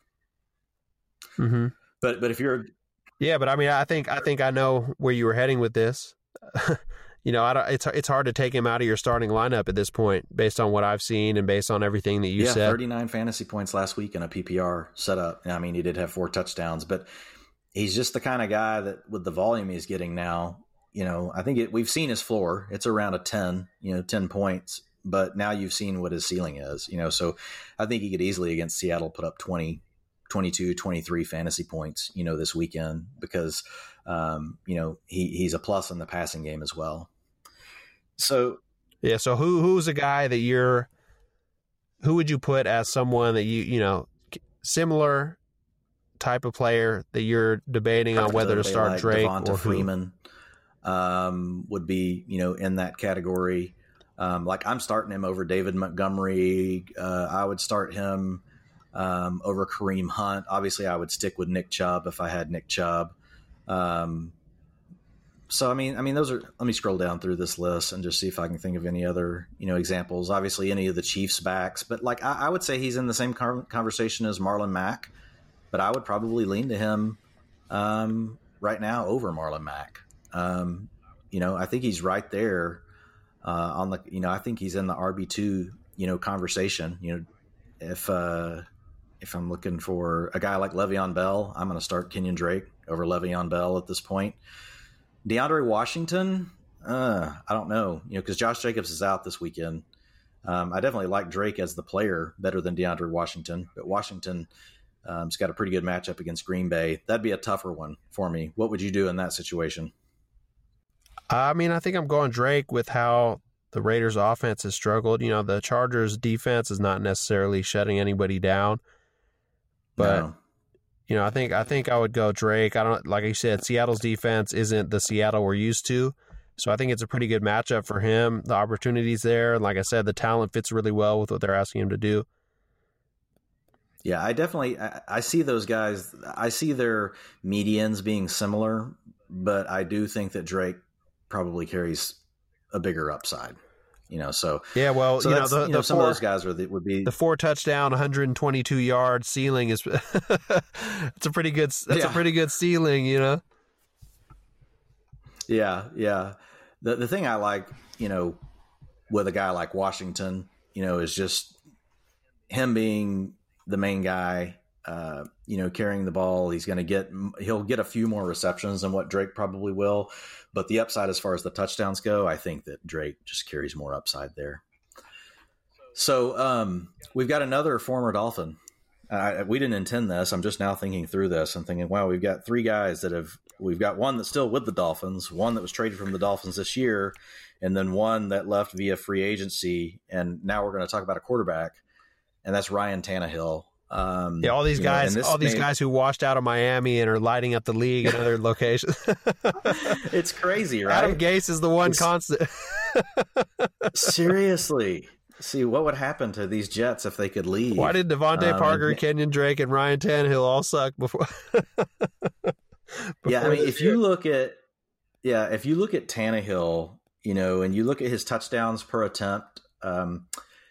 Mm-hmm. But but if you're, yeah, but I mean, I think I think I know where you were heading with this. you know, I don't, it's it's hard to take him out of your starting lineup at this point, based on what I've seen and based on everything that you yeah, said. thirty-nine fantasy points last week in a P P R setup. I mean, he did have four touchdowns, but he's just the kind of guy that with the volume he's getting now, you know, I think it, we've seen his floor. It's around a ten, you know, ten points, but now you've seen what his ceiling is, you know, so I think he could easily against Seattle put up twenty, twenty-two, twenty-three fantasy points, you know, this weekend because, um, you know, he, he's a plus in the passing game as well. So, yeah. So who, who's a guy that you're, who would you put as someone that you, you know, similar type of player that you're debating on whether to start like Drake Devonta or Freeman um, would be, you know, in that category. Um, like I'm starting him over David Montgomery. Uh, I would start him um, over Kareem Hunt. Obviously, I would stick with Nick Chubb if I had Nick Chubb. Um, so I mean, I mean, those are. Let me scroll down through this list and just see if I can think of any other, you know, examples. Obviously, any of the Chiefs backs, but like I, I would say he's in the same conversation as Marlon Mack. But I would probably lean to him um, right now over Marlon Mack. Um, you know, I think he's right there uh, on the. You know, I think he's in the R B two. You know, conversation. You know, if uh, if I'm looking for a guy like Le'Veon Bell, I'm going to start Kenyon Drake over Le'Veon Bell at this point. DeAndre Washington, uh, I don't know. You know, because Josh Jacobs is out this weekend. Um, I definitely like Drake as the player better than DeAndre Washington, but Washington. Um, it's got a pretty good matchup against Green Bay. That'd be a tougher one for me. What would you do in that situation? I mean, I think I'm going Drake with how the Raiders' offense has struggled. You know, the Chargers' defense is not necessarily shutting anybody down, but no. you know, I think I think I would go Drake. I don't like you said, Seattle's defense isn't the Seattle we're used to, so I think it's a pretty good matchup for him. The opportunity's there, and like I said, the talent fits really well with what they're asking him to do. Yeah, I definitely I, I see those guys. I see their medians being similar, but I do think that Drake probably carries a bigger upside. You know, so yeah. Well, so you know, the, you know, the some four, of those guys are the, would be the four touchdown, one hundred twenty-two yard ceiling is it's a pretty good. That's yeah. a pretty good ceiling. You know. Yeah, yeah. The the thing I like, you know, with a guy like Washington, you know, is just him being the main guy, uh, you know, carrying the ball. He's going to get, he'll get a few more receptions than what Drake probably will. But the upside, as far as the touchdowns go, I think that Drake just carries more upside there. So um, we've got another former Dolphin. Uh, we didn't intend this. I'm just now thinking through this and thinking, wow, we've got three guys that have, we've got one that's still with the Dolphins, one that was traded from the Dolphins this year, and then one that left via free agency. And now we're going to talk about a quarterback. And that's Ryan Tannehill. Um, yeah, all these guys, know, all these made, guys who washed out of Miami and are lighting up the league in other locations. It's crazy, right? Adam Gase is the one it's, constant. Seriously. See, what would happen to these Jets if they could leave? Why did Devontae um, Parker, and, Kenyon Drake, and Ryan Tannehill all suck before? before yeah, I mean, if year? you look at, yeah, if you look at Tannehill, you know, and you look at his touchdowns per attempt, um,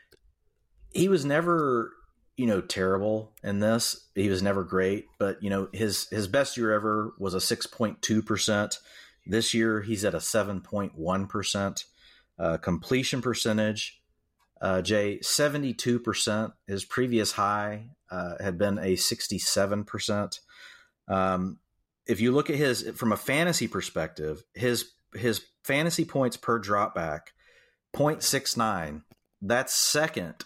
he was never, you know, terrible in this. He was never great, but you know, his his best year ever was a six point two percent. This year, he's at a seven point one percent uh, completion percentage. Uh, Jay, seventy-two percent. His previous high uh, had been a sixty-seven percent. Um, if you look at his from a fantasy perspective, his his fantasy points per dropback, zero point six nine. That's second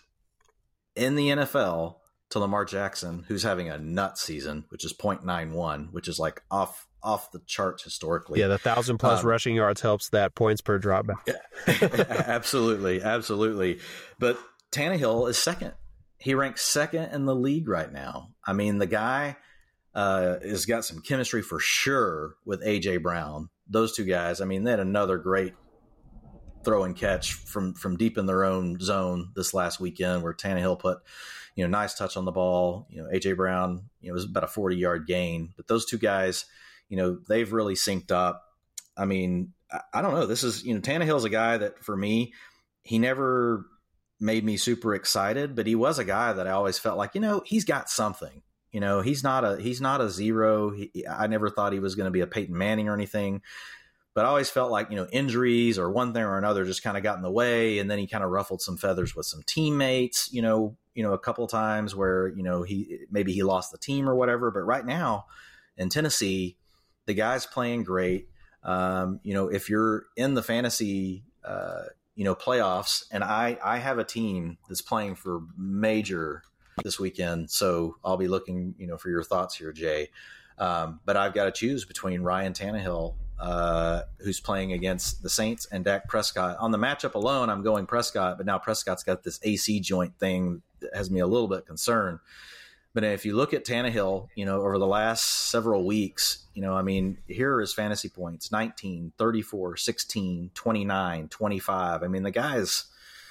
in the N F L to Lamar Jackson, who's having a nut season, which is zero point nine one, which is like off off the charts historically. Yeah, the thousand plus um, rushing yards helps that points per dropback. Yeah, absolutely, absolutely. But Tannehill is second. He ranks second in the league right now. I mean, the guy uh, has got some chemistry for sure with A J Brown. Those two guys, I mean, they had another great throw and catch from from deep in their own zone this last weekend where Tannehill put, you know, nice touch on the ball. You know, A J Brown, you know, it was about a forty yard gain. But those two guys, you know, they've really synced up. I mean, I, I don't know. This is, you know, Tannehill's a guy that for me, he never made me super excited, but he was a guy that I always felt like, you know, he's got something. You know, he's not a he's not a zero. He, I never thought he was going to be a Peyton Manning or anything. But I always felt like, you know, injuries or one thing or another just kind of got in the way. And then he kind of ruffled some feathers with some teammates, you know, you know, a couple of times where, you know, he maybe he lost the team or whatever. But right now in Tennessee, the guy's playing great. Um, you know, if you're in the fantasy, uh, you know, playoffs, and I, I have a team that's playing for major this weekend. So I'll be looking, you know, for your thoughts here, Jay. Um, but I've got to choose between Ryan Tannehill, uh, who's playing against the Saints, and Dak Prescott. On the matchup alone, I'm going Prescott, but now Prescott's got this A C joint thing that has me a little bit concerned. But if you look at Tannehill, you know, over the last several weeks, you know, I mean, here are his fantasy points: nineteen, thirty-four, sixteen, twenty-nine, twenty-five. I mean, the guy's,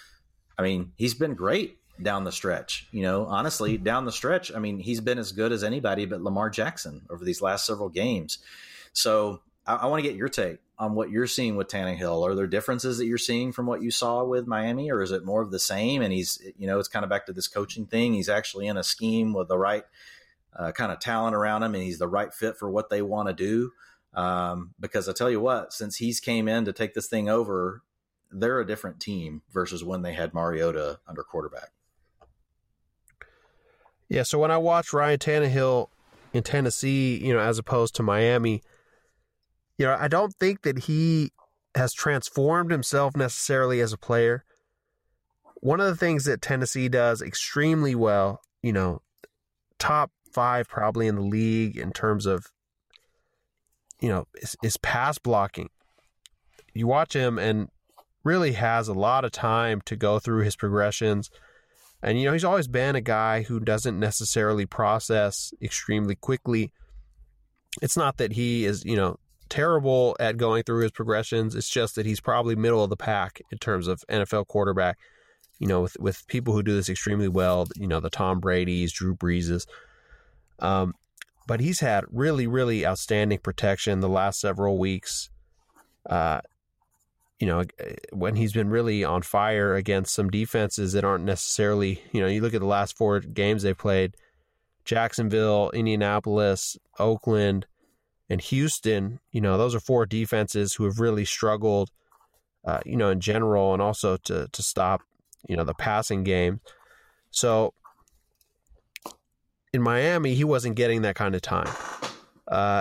I mean, he's been great down the stretch, you know, honestly, down the stretch. I mean, he's been as good as anybody but Lamar Jackson over these last several games. So I, I want to get your take on what you're seeing with Tannehill. Are there differences that you're seeing from what you saw with Miami, or is it more of the same? And he's, you know, it's kind of back to this coaching thing. He's actually in a scheme with the right uh, kind of talent around him, and he's the right fit for what they want to do. Um, because I tell you what, since he's came in to take this thing over, they're a different team versus when they had Mariota under quarterback. Yeah, so when I watch Ryan Tannehill in Tennessee, you know, as opposed to Miami, you know, I don't think that he has transformed himself necessarily as a player. One of the things that Tennessee does extremely well, you know, top five probably in the league in terms of, you know, is, is pass blocking. You watch him and really has a lot of time to go through his progressions. And, you know, he's always been a guy who doesn't necessarily process extremely quickly. It's not that he is, you know, terrible at going through his progressions. It's just that he's probably middle of the pack in terms of N F L quarterback. you know, with, with people who do this extremely well, you know, the Tom Brady's, Drew Breeses. Um, but he's had really, really outstanding protection the last several weeks. Uh, you know, when he's been really on fire against some defenses that aren't necessarily, you know, you look at the last four games they played, Jacksonville, Indianapolis, Oakland, and Houston, you know, those are four defenses who have really struggled, uh, you know, in general, and also to to stop, you know, the passing game. So in Miami, he wasn't getting that kind of time. Uh,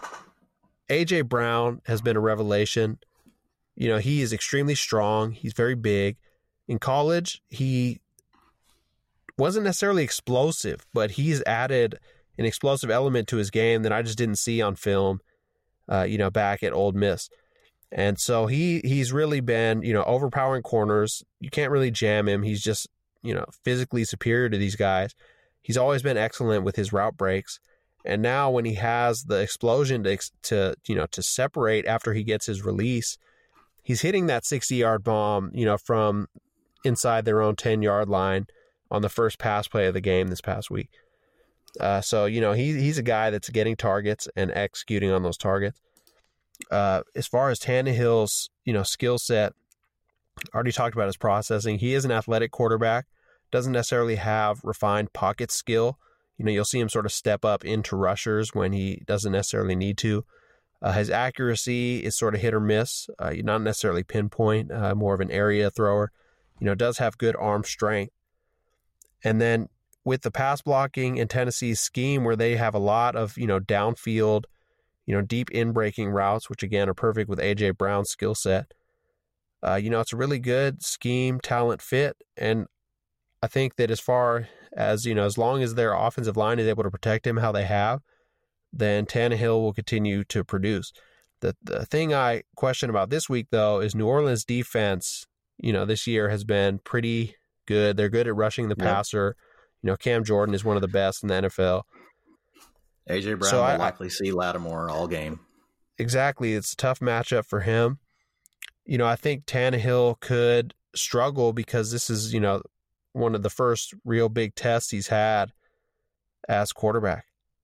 A J Brown has been a revelation. You know, he is extremely strong. He's very big. In college, he wasn't necessarily explosive, but he's added an explosive element to his game that I just didn't see on film, uh, you know, back at Ole Miss. And so he he's really been, you know, overpowering corners. You can't really jam him. He's just, you know, physically superior to these guys. He's always been excellent with his route breaks. And now when he has the explosion to, to you know, to separate after he gets his release, he's hitting that sixty-yard bomb, you know, from inside their own ten-yard line on the first pass play of the game this past week. Uh, so, you know, he, he's a guy that's getting targets and executing on those targets. Uh, as far as Tannehill's, you know, skill set, I already talked about his processing. He is an athletic quarterback, doesn't necessarily have refined pocket skill. You know, you'll see him sort of step up into rushers when he doesn't necessarily need to. Uh, his accuracy is sort of hit or miss, uh, not necessarily pinpoint, uh, more of an area thrower. You know, does have good arm strength. And then with the pass blocking in Tennessee's scheme, where they have a lot of, you know, downfield, you know, deep in-breaking routes, which again are perfect with A J Brown's skill set. Uh, you know, it's a really good scheme, talent fit. And I think that as far as, you know, as long as their offensive line is able to protect him how they have, then Tannehill will continue to produce. The the thing I question about this week, though, is New Orleans' defense, you know, this year has been pretty good. They're good at rushing the yep. passer. You know, Cam Jordan is one of the best in the N F L. A J Brown so will I, likely see Lattimore all game. Exactly. It's a tough matchup for him. You know, I think Tannehill could struggle because this is, you know, one of the first real big tests he's had as quarterback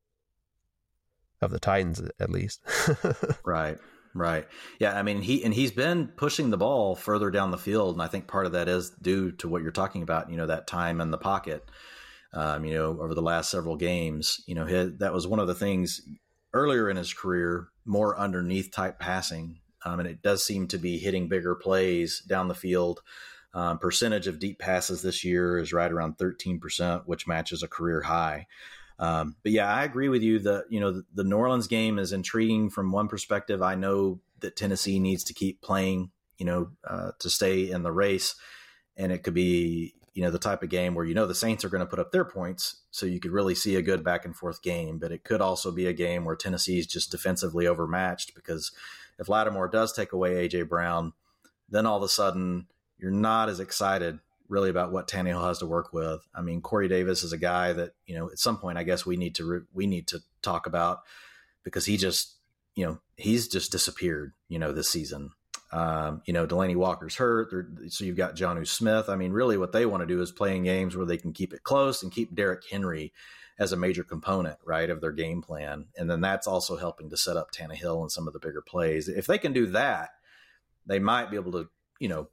of the Titans, at least. Right, right. Yeah, I mean, he and he's been pushing the ball further down the field, and I think part of that is due to what you're talking about, you know, that time in the pocket. Um, you know, over the last several games, you know, his, that was one of the things earlier in his career, more underneath type passing. Um, and it does seem to be hitting bigger plays down the field. Um, percentage of deep passes this year is right around thirteen percent, which matches a career high. Um, but yeah, I agree with you that, you know, the, the New Orleans game is intriguing from one perspective. I know that Tennessee needs to keep playing, you know, uh, to stay in the race. And it could be, you know, the type of game where, you know, the Saints are going to put up their points. So you could really see a good back and forth game, but it could also be a game where Tennessee is just defensively overmatched, because if Lattimore does take away A J Brown, then all of a sudden you're not as excited really about what Tannehill has to work with. I mean, Corey Davis is a guy that, you know, at some point, I guess we need to, re- we need to talk about, because he just, you know, he's just disappeared, you know, this season. Um, you know, Delaney Walker's hurt. So you've got Jonnu Smith. I mean, really what they want to do is play in games where they can keep it close and keep Derrick Henry as a major component, right, of their game plan. And then that's also helping to set up Tannehill and some of the bigger plays. If they can do that, they might be able to, you know,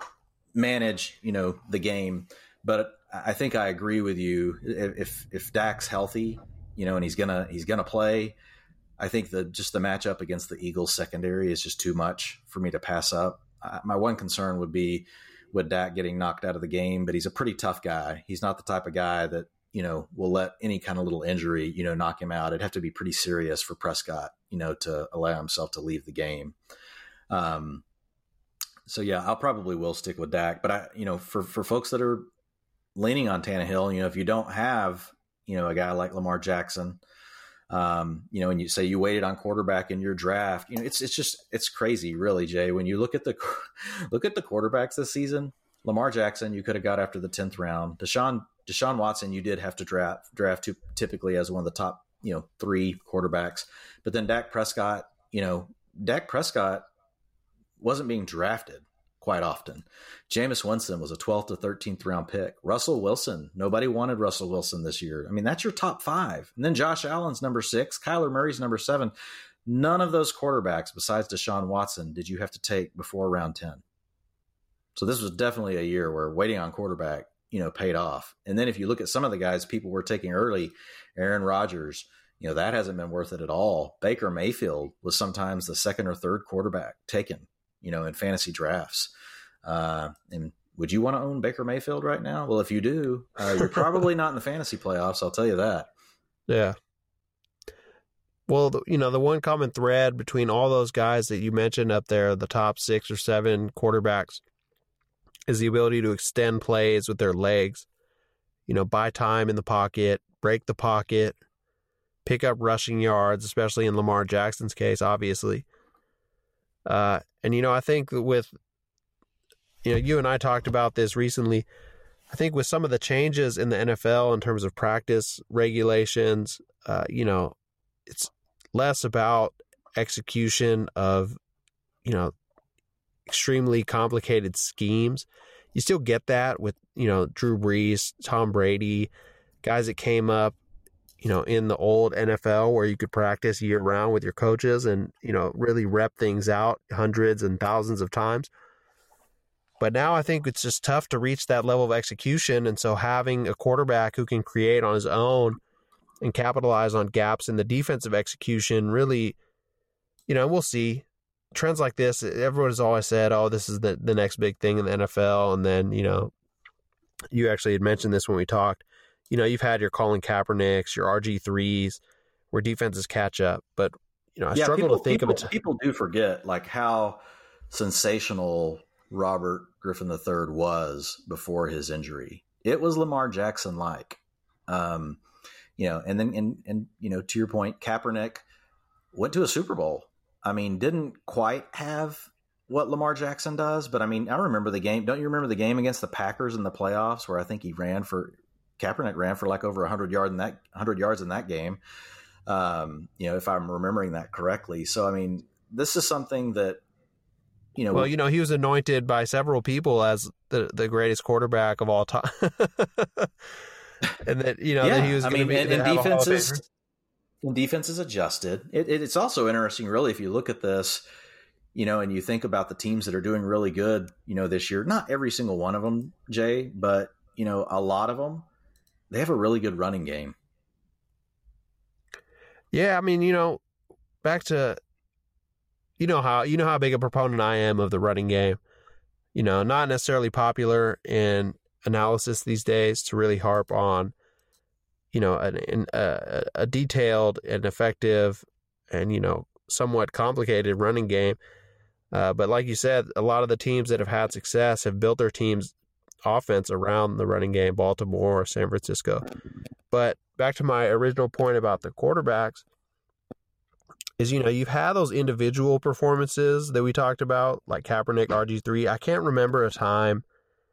manage, you know, the game. But I think I agree with you. If, if Dak's healthy, you know, and he's gonna, he's gonna play, I think that just the matchup against the Eagles secondary is just too much for me to pass up. Uh, my one concern would be with Dak getting knocked out of the game, but he's a pretty tough guy. He's not the type of guy that, you know, will let any kind of little injury, you know, knock him out. It'd have to be pretty serious for Prescott, you know, to allow himself to leave the game. Um, so yeah, I'll probably will stick with Dak, but I, you know, for, for folks that are leaning on Tannehill, you know, if you don't have, you know, a guy like Lamar Jackson, Um, you know, and you say you waited on quarterback in your draft, you know, it's, it's just, it's crazy really, Jay, when you look at the, look at the quarterbacks this season. Lamar Jackson, you could have got after the tenth round. Deshaun, Deshaun Watson, you did have to draft, draft to, typically as one of the top, you know, three quarterbacks, but then Dak Prescott, you know, Dak Prescott wasn't being drafted quite often. Jameis Winston was a twelfth to thirteenth round pick. Russell Wilson, nobody wanted Russell Wilson this year. I mean, that's your top five. And then Josh Allen's number six, Kyler Murray's number seven. None of those quarterbacks besides Deshaun Watson did you have to take before round ten. So this was definitely a year where waiting on quarterback, you know, paid off. And then if you look at some of the guys people were taking early, Aaron Rodgers, you know, that hasn't been worth it at all. Baker Mayfield was sometimes the second or third quarterback taken, you know, in fantasy drafts. Uh, and would you want to own Baker Mayfield right now? Well, if you do, uh, you're probably not in the fantasy playoffs. I'll tell you that. Yeah. Well, the, you know, the one common thread between all those guys that you mentioned up there, the top six or seven quarterbacks, is the ability to extend plays with their legs, you know, buy time in the pocket, break the pocket, pick up rushing yards, especially in Lamar Jackson's case, obviously. Uh, and, you know, I think with, you know, you and I talked about this recently. I think with some of the changes in the N F L in terms of practice regulations, uh, you know, it's less about execution of, you know, extremely complicated schemes. You still get that with, you know, Drew Brees, Tom Brady, guys that came up, you know, in the old N F L where you could practice year round with your coaches and, you know, really rep things out hundreds and thousands of times. But now I think it's just tough to reach that level of execution. And so having a quarterback who can create on his own and capitalize on gaps in the defensive execution really, you know, we'll see. Trends like this, everyone has always said, oh, this is the, the next big thing in the N F L. And then, you know, you actually had mentioned this when we talked. You know, you've had your Colin Kaepernicks, your R G threes, where defenses catch up. But, you know, I yeah, struggle people, to think people, of it. People do forget, like, how sensational Robert Griffin the third was before his injury. It was Lamar Jackson-like. Um, you know, and then, and, and, you know, to your point, Kaepernick went to a Super Bowl. I mean, didn't quite have what Lamar Jackson does, but I mean, I remember the game. Don't you remember the game against the Packers in the playoffs where I think he ran for Kaepernick ran for like over one hundred yards in that one hundred yards in that game. Um, you know, if I'm remembering that correctly. So I mean, this is something that, you know, well, you know, he was anointed by several people as the the greatest quarterback of all time. And that, you know, yeah, that he was I mean, be, and, and defenses and defenses adjusted. It, it, it's also interesting, really, if you look at this, you know, and you think about the teams that are doing really good, you know, this year, not every single one of them, Jay, but, you know, a lot of them, they have a really good running game. Yeah. I mean, you know, back to, you know, how, you know, how big a proponent I am of the running game, you know, not necessarily popular in analysis these days to really harp on, you know, an, a, a detailed and effective and, you know, somewhat complicated running game. Uh, but like you said, a lot of the teams that have had success have built their team's offense around the running game, Baltimore or San Francisco. But back to my original point about the quarterbacks is, you know, you've had those individual performances that we talked about, like Kaepernick, R G three. I can't remember a time,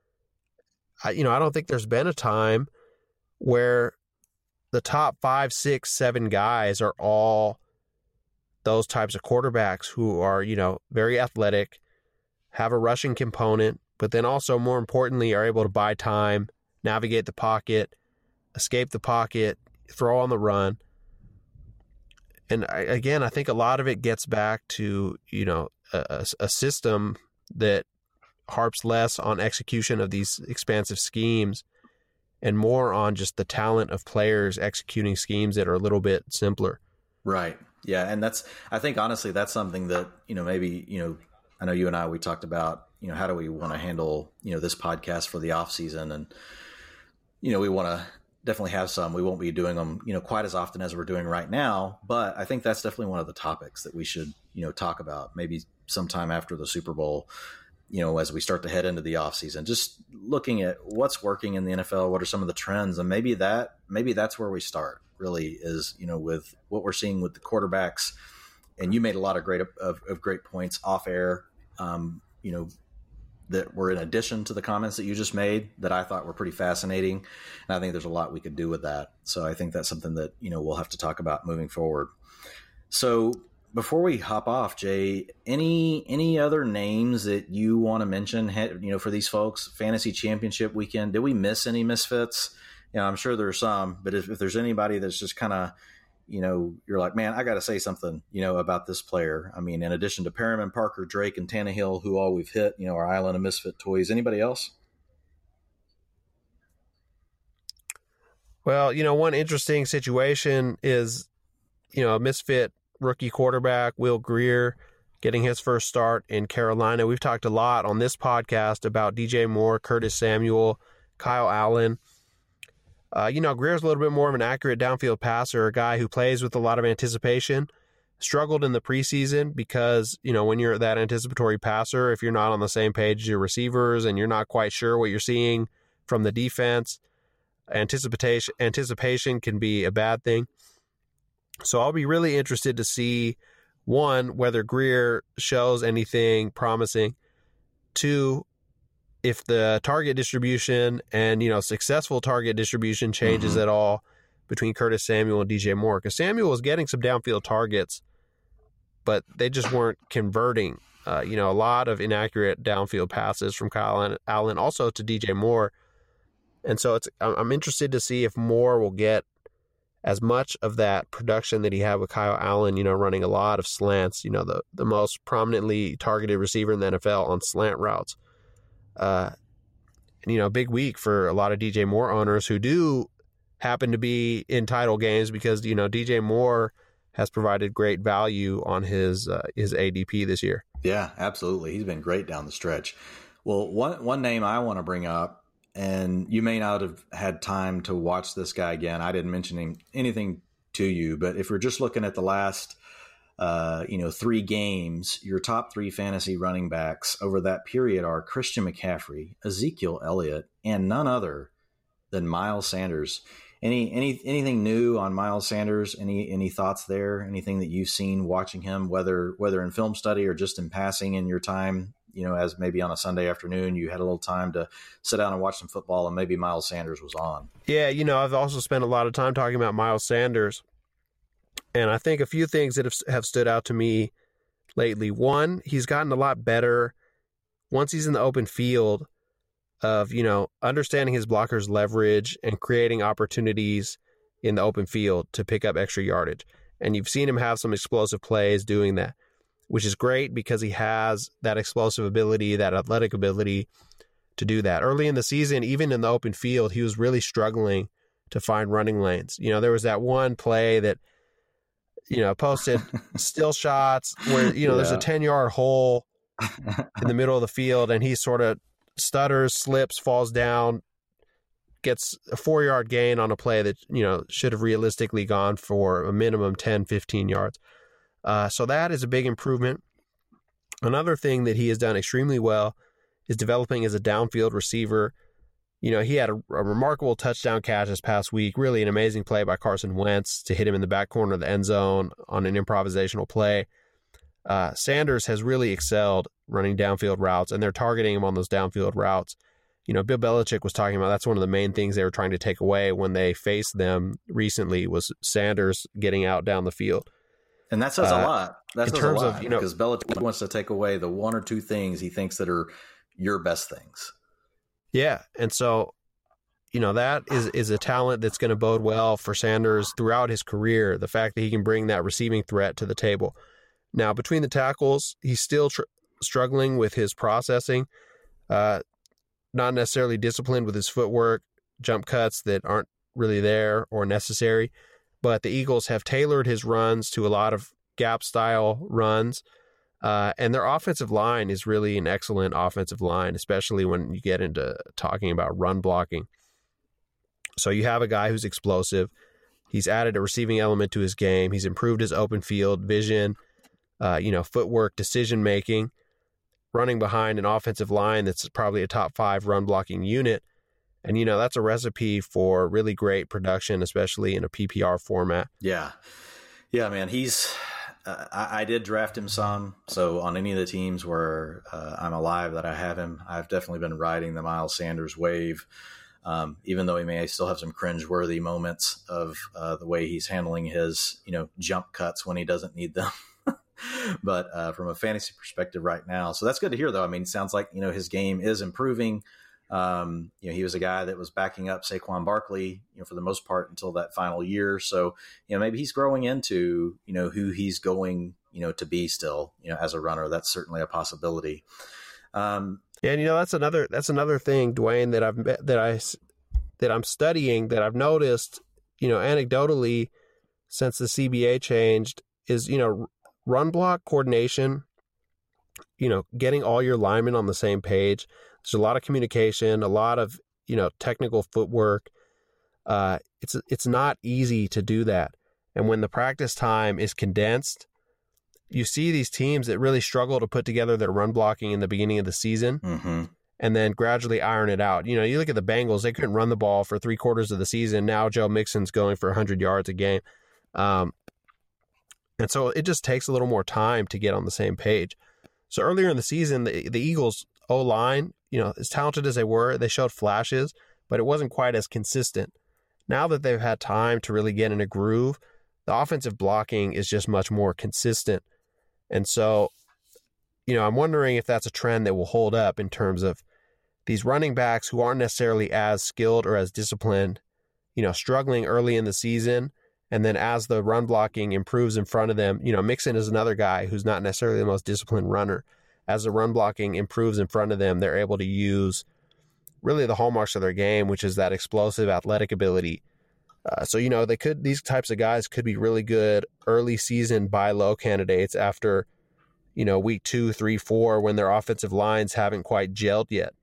I, you know, I don't think there's been a time where the top five, six, seven guys are all those types of quarterbacks who are, you know, very athletic, have a rushing component, but then also, more importantly, are able to buy time, navigate the pocket, escape the pocket, throw on the run. And I, again, I think a lot of it gets back to, you know, a, a system that harps less on execution of these expansive schemes and more on just the talent of players executing schemes that are a little bit simpler. Right. Yeah. And that's, I think, honestly, that's something that, you know, maybe, you know, I know you and I, we talked about, you know, how do we want to handle, you know, this podcast for the off season? And, you know, we want to definitely have some. We won't be doing them, you know, quite as often as we're doing right now. But I think that's definitely one of the topics that we should, you know, talk about maybe sometime after the Super Bowl, you know, as we start to head into the off season, just looking at what's working in the N F L, what are some of the trends, and maybe that, maybe that's where we start really is, you know, with what we're seeing with the quarterbacks. And you made a lot of great, of, of great points off air, um, you know, that were in addition to the comments that you just made that I thought were pretty fascinating. And I think there's a lot we could do with that. So I think that's something that, you know, we'll have to talk about moving forward. So before we hop off, Jay, any any other names that you want to mention? You know, for these folks, fantasy championship weekend, did we miss any misfits? You know, I'm sure there's some, but if, if there's anybody that's just kind of, you know, you're like, man, I got to say something, you know, about this player. I mean, in addition to Perriman, Parker, Drake, and Tannehill, who all we've hit, you know, our island of misfit toys. Anybody else? Well, you know, one interesting situation is, you know, a misfit rookie quarterback, Will Grier, getting his first start in Carolina. We've talked a lot on this podcast about D J Moore, Curtis Samuel, Kyle Allen. Uh, you know, Grier's a little bit more of an accurate downfield passer, a guy who plays with a lot of anticipation. Struggled in the preseason because, you know, when you're that anticipatory passer, if you're not on the same page as your receivers and you're not quite sure what you're seeing from the defense, anticipation anticipation can be a bad thing. So I'll be really interested to see, one, whether Grier shows anything promising. Two, if the target distribution and, you know, successful target distribution changes mm-hmm. at all between Curtis Samuel and D J Moore. Because Samuel was getting some downfield targets, but they just weren't converting. Uh, you know, a lot of inaccurate downfield passes from Kyle Allen, also to D J Moore. And so it's I'm interested to see if Moore will get as much of that production that he had with Kyle Allen, you know, running a lot of slants, you know, the, the most prominently targeted receiver in the N F L on slant routes. Uh, and, you know, big week for a lot of D J Moore owners who do happen to be in title games because, you know, D J Moore has provided great value on his uh, his A D P this year. Yeah, absolutely. He's been great down the stretch. Well, one one name I want to bring up, and you may not have had time to watch this guy again. I didn't mention him, anything to you, but if we're just looking at the last Uh, you know, three games, your top three fantasy running backs over that period are Christian McCaffrey, Ezekiel Elliott, and none other than Miles Sanders. Any any anything new on Miles Sanders? Any any thoughts there? Anything that you've seen watching him, whether whether in film study or just in passing in your time? You know, as maybe on a Sunday afternoon, you had a little time to sit down and watch some football, and maybe Miles Sanders was on. Yeah, you know, I've also spent a lot of time talking about Miles Sanders. And I think a few things that have, have stood out to me lately. One, he's gotten a lot better once he's in the open field of, you know, understanding his blockers' leverage and creating opportunities in the open field to pick up extra yardage. And you've seen him have some explosive plays doing that, which is great because he has that explosive ability, that athletic ability to do that. Early in the season, even in the open field, he was really struggling to find running lanes. You know, there was that one play that, you know, posted still shots where, you know, yeah. there's a ten-yard hole in the middle of the field, and he sort of stutters, slips, falls down, gets a four-yard gain on a play that, you know, should have realistically gone for a minimum ten, fifteen yards. Uh, so that is a big improvement. Another thing that he has done extremely well is developing as a downfield receiver. You know, he had a, a remarkable touchdown catch this past week, really an amazing play by Carson Wentz to hit him in the back corner of the end zone on an improvisational play. Uh, Sanders has really excelled running downfield routes, and they're targeting him on those downfield routes. You know, Bill Belichick was talking about that's one of the main things they were trying to take away when they faced them recently was Sanders getting out down the field. And that says uh, a lot. That in says terms a lot, of, you know, because Belichick wants to take away the one or two things he thinks that are your best things. Yeah, and so, you know, that is, is a talent that's going to bode well for Sanders throughout his career, the fact that he can bring that receiving threat to the table. Now, between the tackles, he's still tr- struggling with his processing, uh, not necessarily disciplined with his footwork, jump cuts that aren't really there or necessary, but the Eagles have tailored his runs to a lot of gap-style runs. Uh, and their offensive line is really an excellent offensive line, especially when you get into talking about run blocking. So you have a guy who's explosive. He's added a receiving element to his game. He's improved his open field vision, uh, you know, footwork, decision-making, running behind an offensive line that's probably a top five run blocking unit. And, you know, that's a recipe for really great production, especially in a P P R format. Yeah. Yeah, man, he's... Uh, I, I did draft him some, so on any of the teams where uh, I'm alive that I have him, I've definitely been riding the Miles Sanders wave, um, even though he may still have some cringe-worthy moments of uh, the way he's handling his, you know, jump cuts when he doesn't need them. but uh, from a fantasy perspective right now. So that's good to hear, though. I mean, it sounds like, you know, his game is improving. Um, you know, he was a guy that was backing up Saquon Barkley, you know, for the most part until that final year. So, you know, maybe he's growing into, you know, who he's going, you know, to be still, you know, as a runner. That's certainly a possibility. Um, yeah, and you know, that's another that's another thing, Dwayne, that I've that I that I'm studying that I've noticed, you know, anecdotally since the C B A changed is, you know, run block coordination, you know, getting all your linemen on the same page. There's a lot of communication, a lot of, you know, technical footwork. Uh, it's it's not easy to do that. And when the practice time is condensed, you see these teams that really struggle to put together their run blocking in the beginning of the season mm-hmm. and then gradually iron it out. You know, you look at the Bengals, they couldn't run the ball for three quarters of the season. Now Joe Mixon's going for one hundred yards a game. Um, and so it just takes a little more time to get on the same page. So earlier in the season, the, the Eagles O-line, you know, as talented as they were, they showed flashes, but it wasn't quite as consistent. Now that they've had time to really get in a groove, the offensive blocking is just much more consistent. And so, you know, I'm wondering if that's a trend that will hold up in terms of these running backs who aren't necessarily as skilled or as disciplined, you know, struggling early in the season. And then as the run blocking improves in front of them, you know, Mixon is another guy who's not necessarily the most disciplined runner. As the run blocking improves in front of them, they're able to use really the hallmarks of their game, which is that explosive athletic ability. Uh, so, you know, they could, these types of guys could be really good early season buy low candidates after, you know, week two, three, four, when their offensive lines haven't quite gelled yet.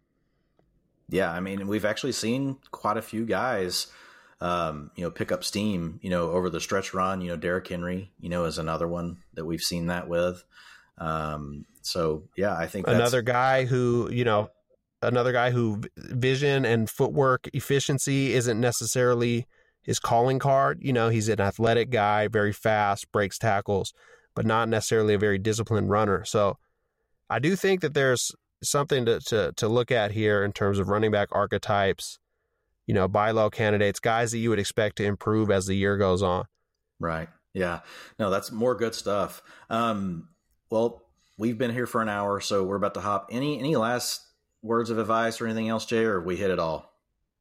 Yeah. I mean, we've actually seen quite a few guys, um, you know, pick up steam, you know, over the stretch run. You know, Derrick Henry, you know, is another one that we've seen that with. Um, so yeah, I think that's another guy who, you know, another guy who vision and footwork efficiency isn't necessarily his calling card. You know, he's an athletic guy, very fast, breaks tackles, but not necessarily a very disciplined runner. So I do think that there's something to, to, to look at here in terms of running back archetypes, you know, buy low candidates, guys that you would expect to improve as the year goes on. Right. Yeah. No, that's more good stuff. Um, well, we've been here for an hour, so we're about to hop. Any, any last words of advice or anything else, Jay, or have we hit it all?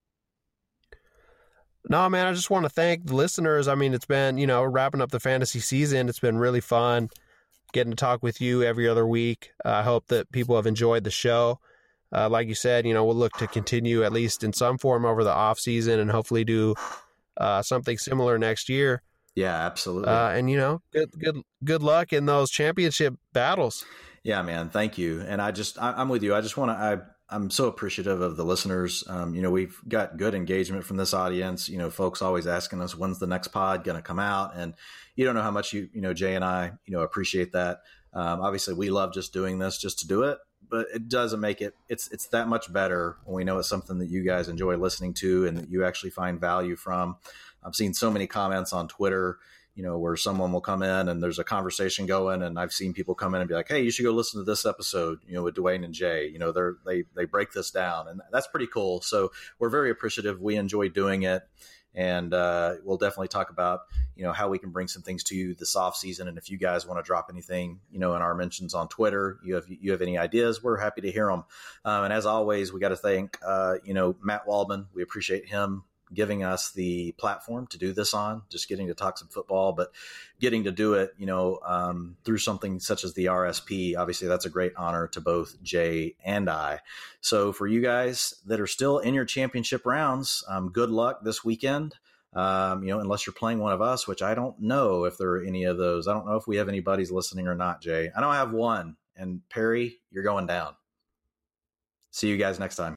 No, man, I just want to thank the listeners. I mean, it's been, you know, wrapping up the fantasy season. It's been really fun getting to talk with you every other week. Uh, I hope that people have enjoyed the show. Uh, like you said, you know, we'll look to continue at least in some form over the off season and hopefully do uh, something similar next year. Yeah, absolutely. Uh, and, you know, good, good, good luck in those championship battles. Yeah, man. Thank you. And I just, I, I'm with you. I just want to, I, I'm so appreciative of the listeners. Um, you know, we've got good engagement from this audience. You know, folks always asking us, when's the next pod going to come out? And you don't know how much you, you know, Jay and I, you know, appreciate that. Um, obviously we love just doing this just to do it, but it doesn't make it, it's, it's that much better when we know it's something that you guys enjoy listening to and that you actually find value from. I've seen so many comments on Twitter, you know, where someone will come in and there's a conversation going, and I've seen people come in and be like, hey, you should go listen to this episode, you know, with Dwayne and Jay. You know, they're, they, they break this down, and that's pretty cool. So we're very appreciative. We enjoy doing it. And uh, we'll definitely talk about, you know, how we can bring some things to you this off season. And if you guys want to drop anything, you know, in our mentions on Twitter, you have, you have any ideas, we're happy to hear them. Um, and as always, we got to thank, uh, you know, Matt Waldman. We appreciate him giving us the platform to do this on, just getting to talk some football, but getting to do it, you know, um, through something such as the R S P. Obviously, that's a great honor to both Jay and I. So for you guys that are still in your championship rounds, um, good luck this weekend. Um, you know, unless you're playing one of us, which I don't know if there are any of those. I don't know if we have any buddies listening or not, Jay. I know I have one. And Perry, you're going down. See you guys next time.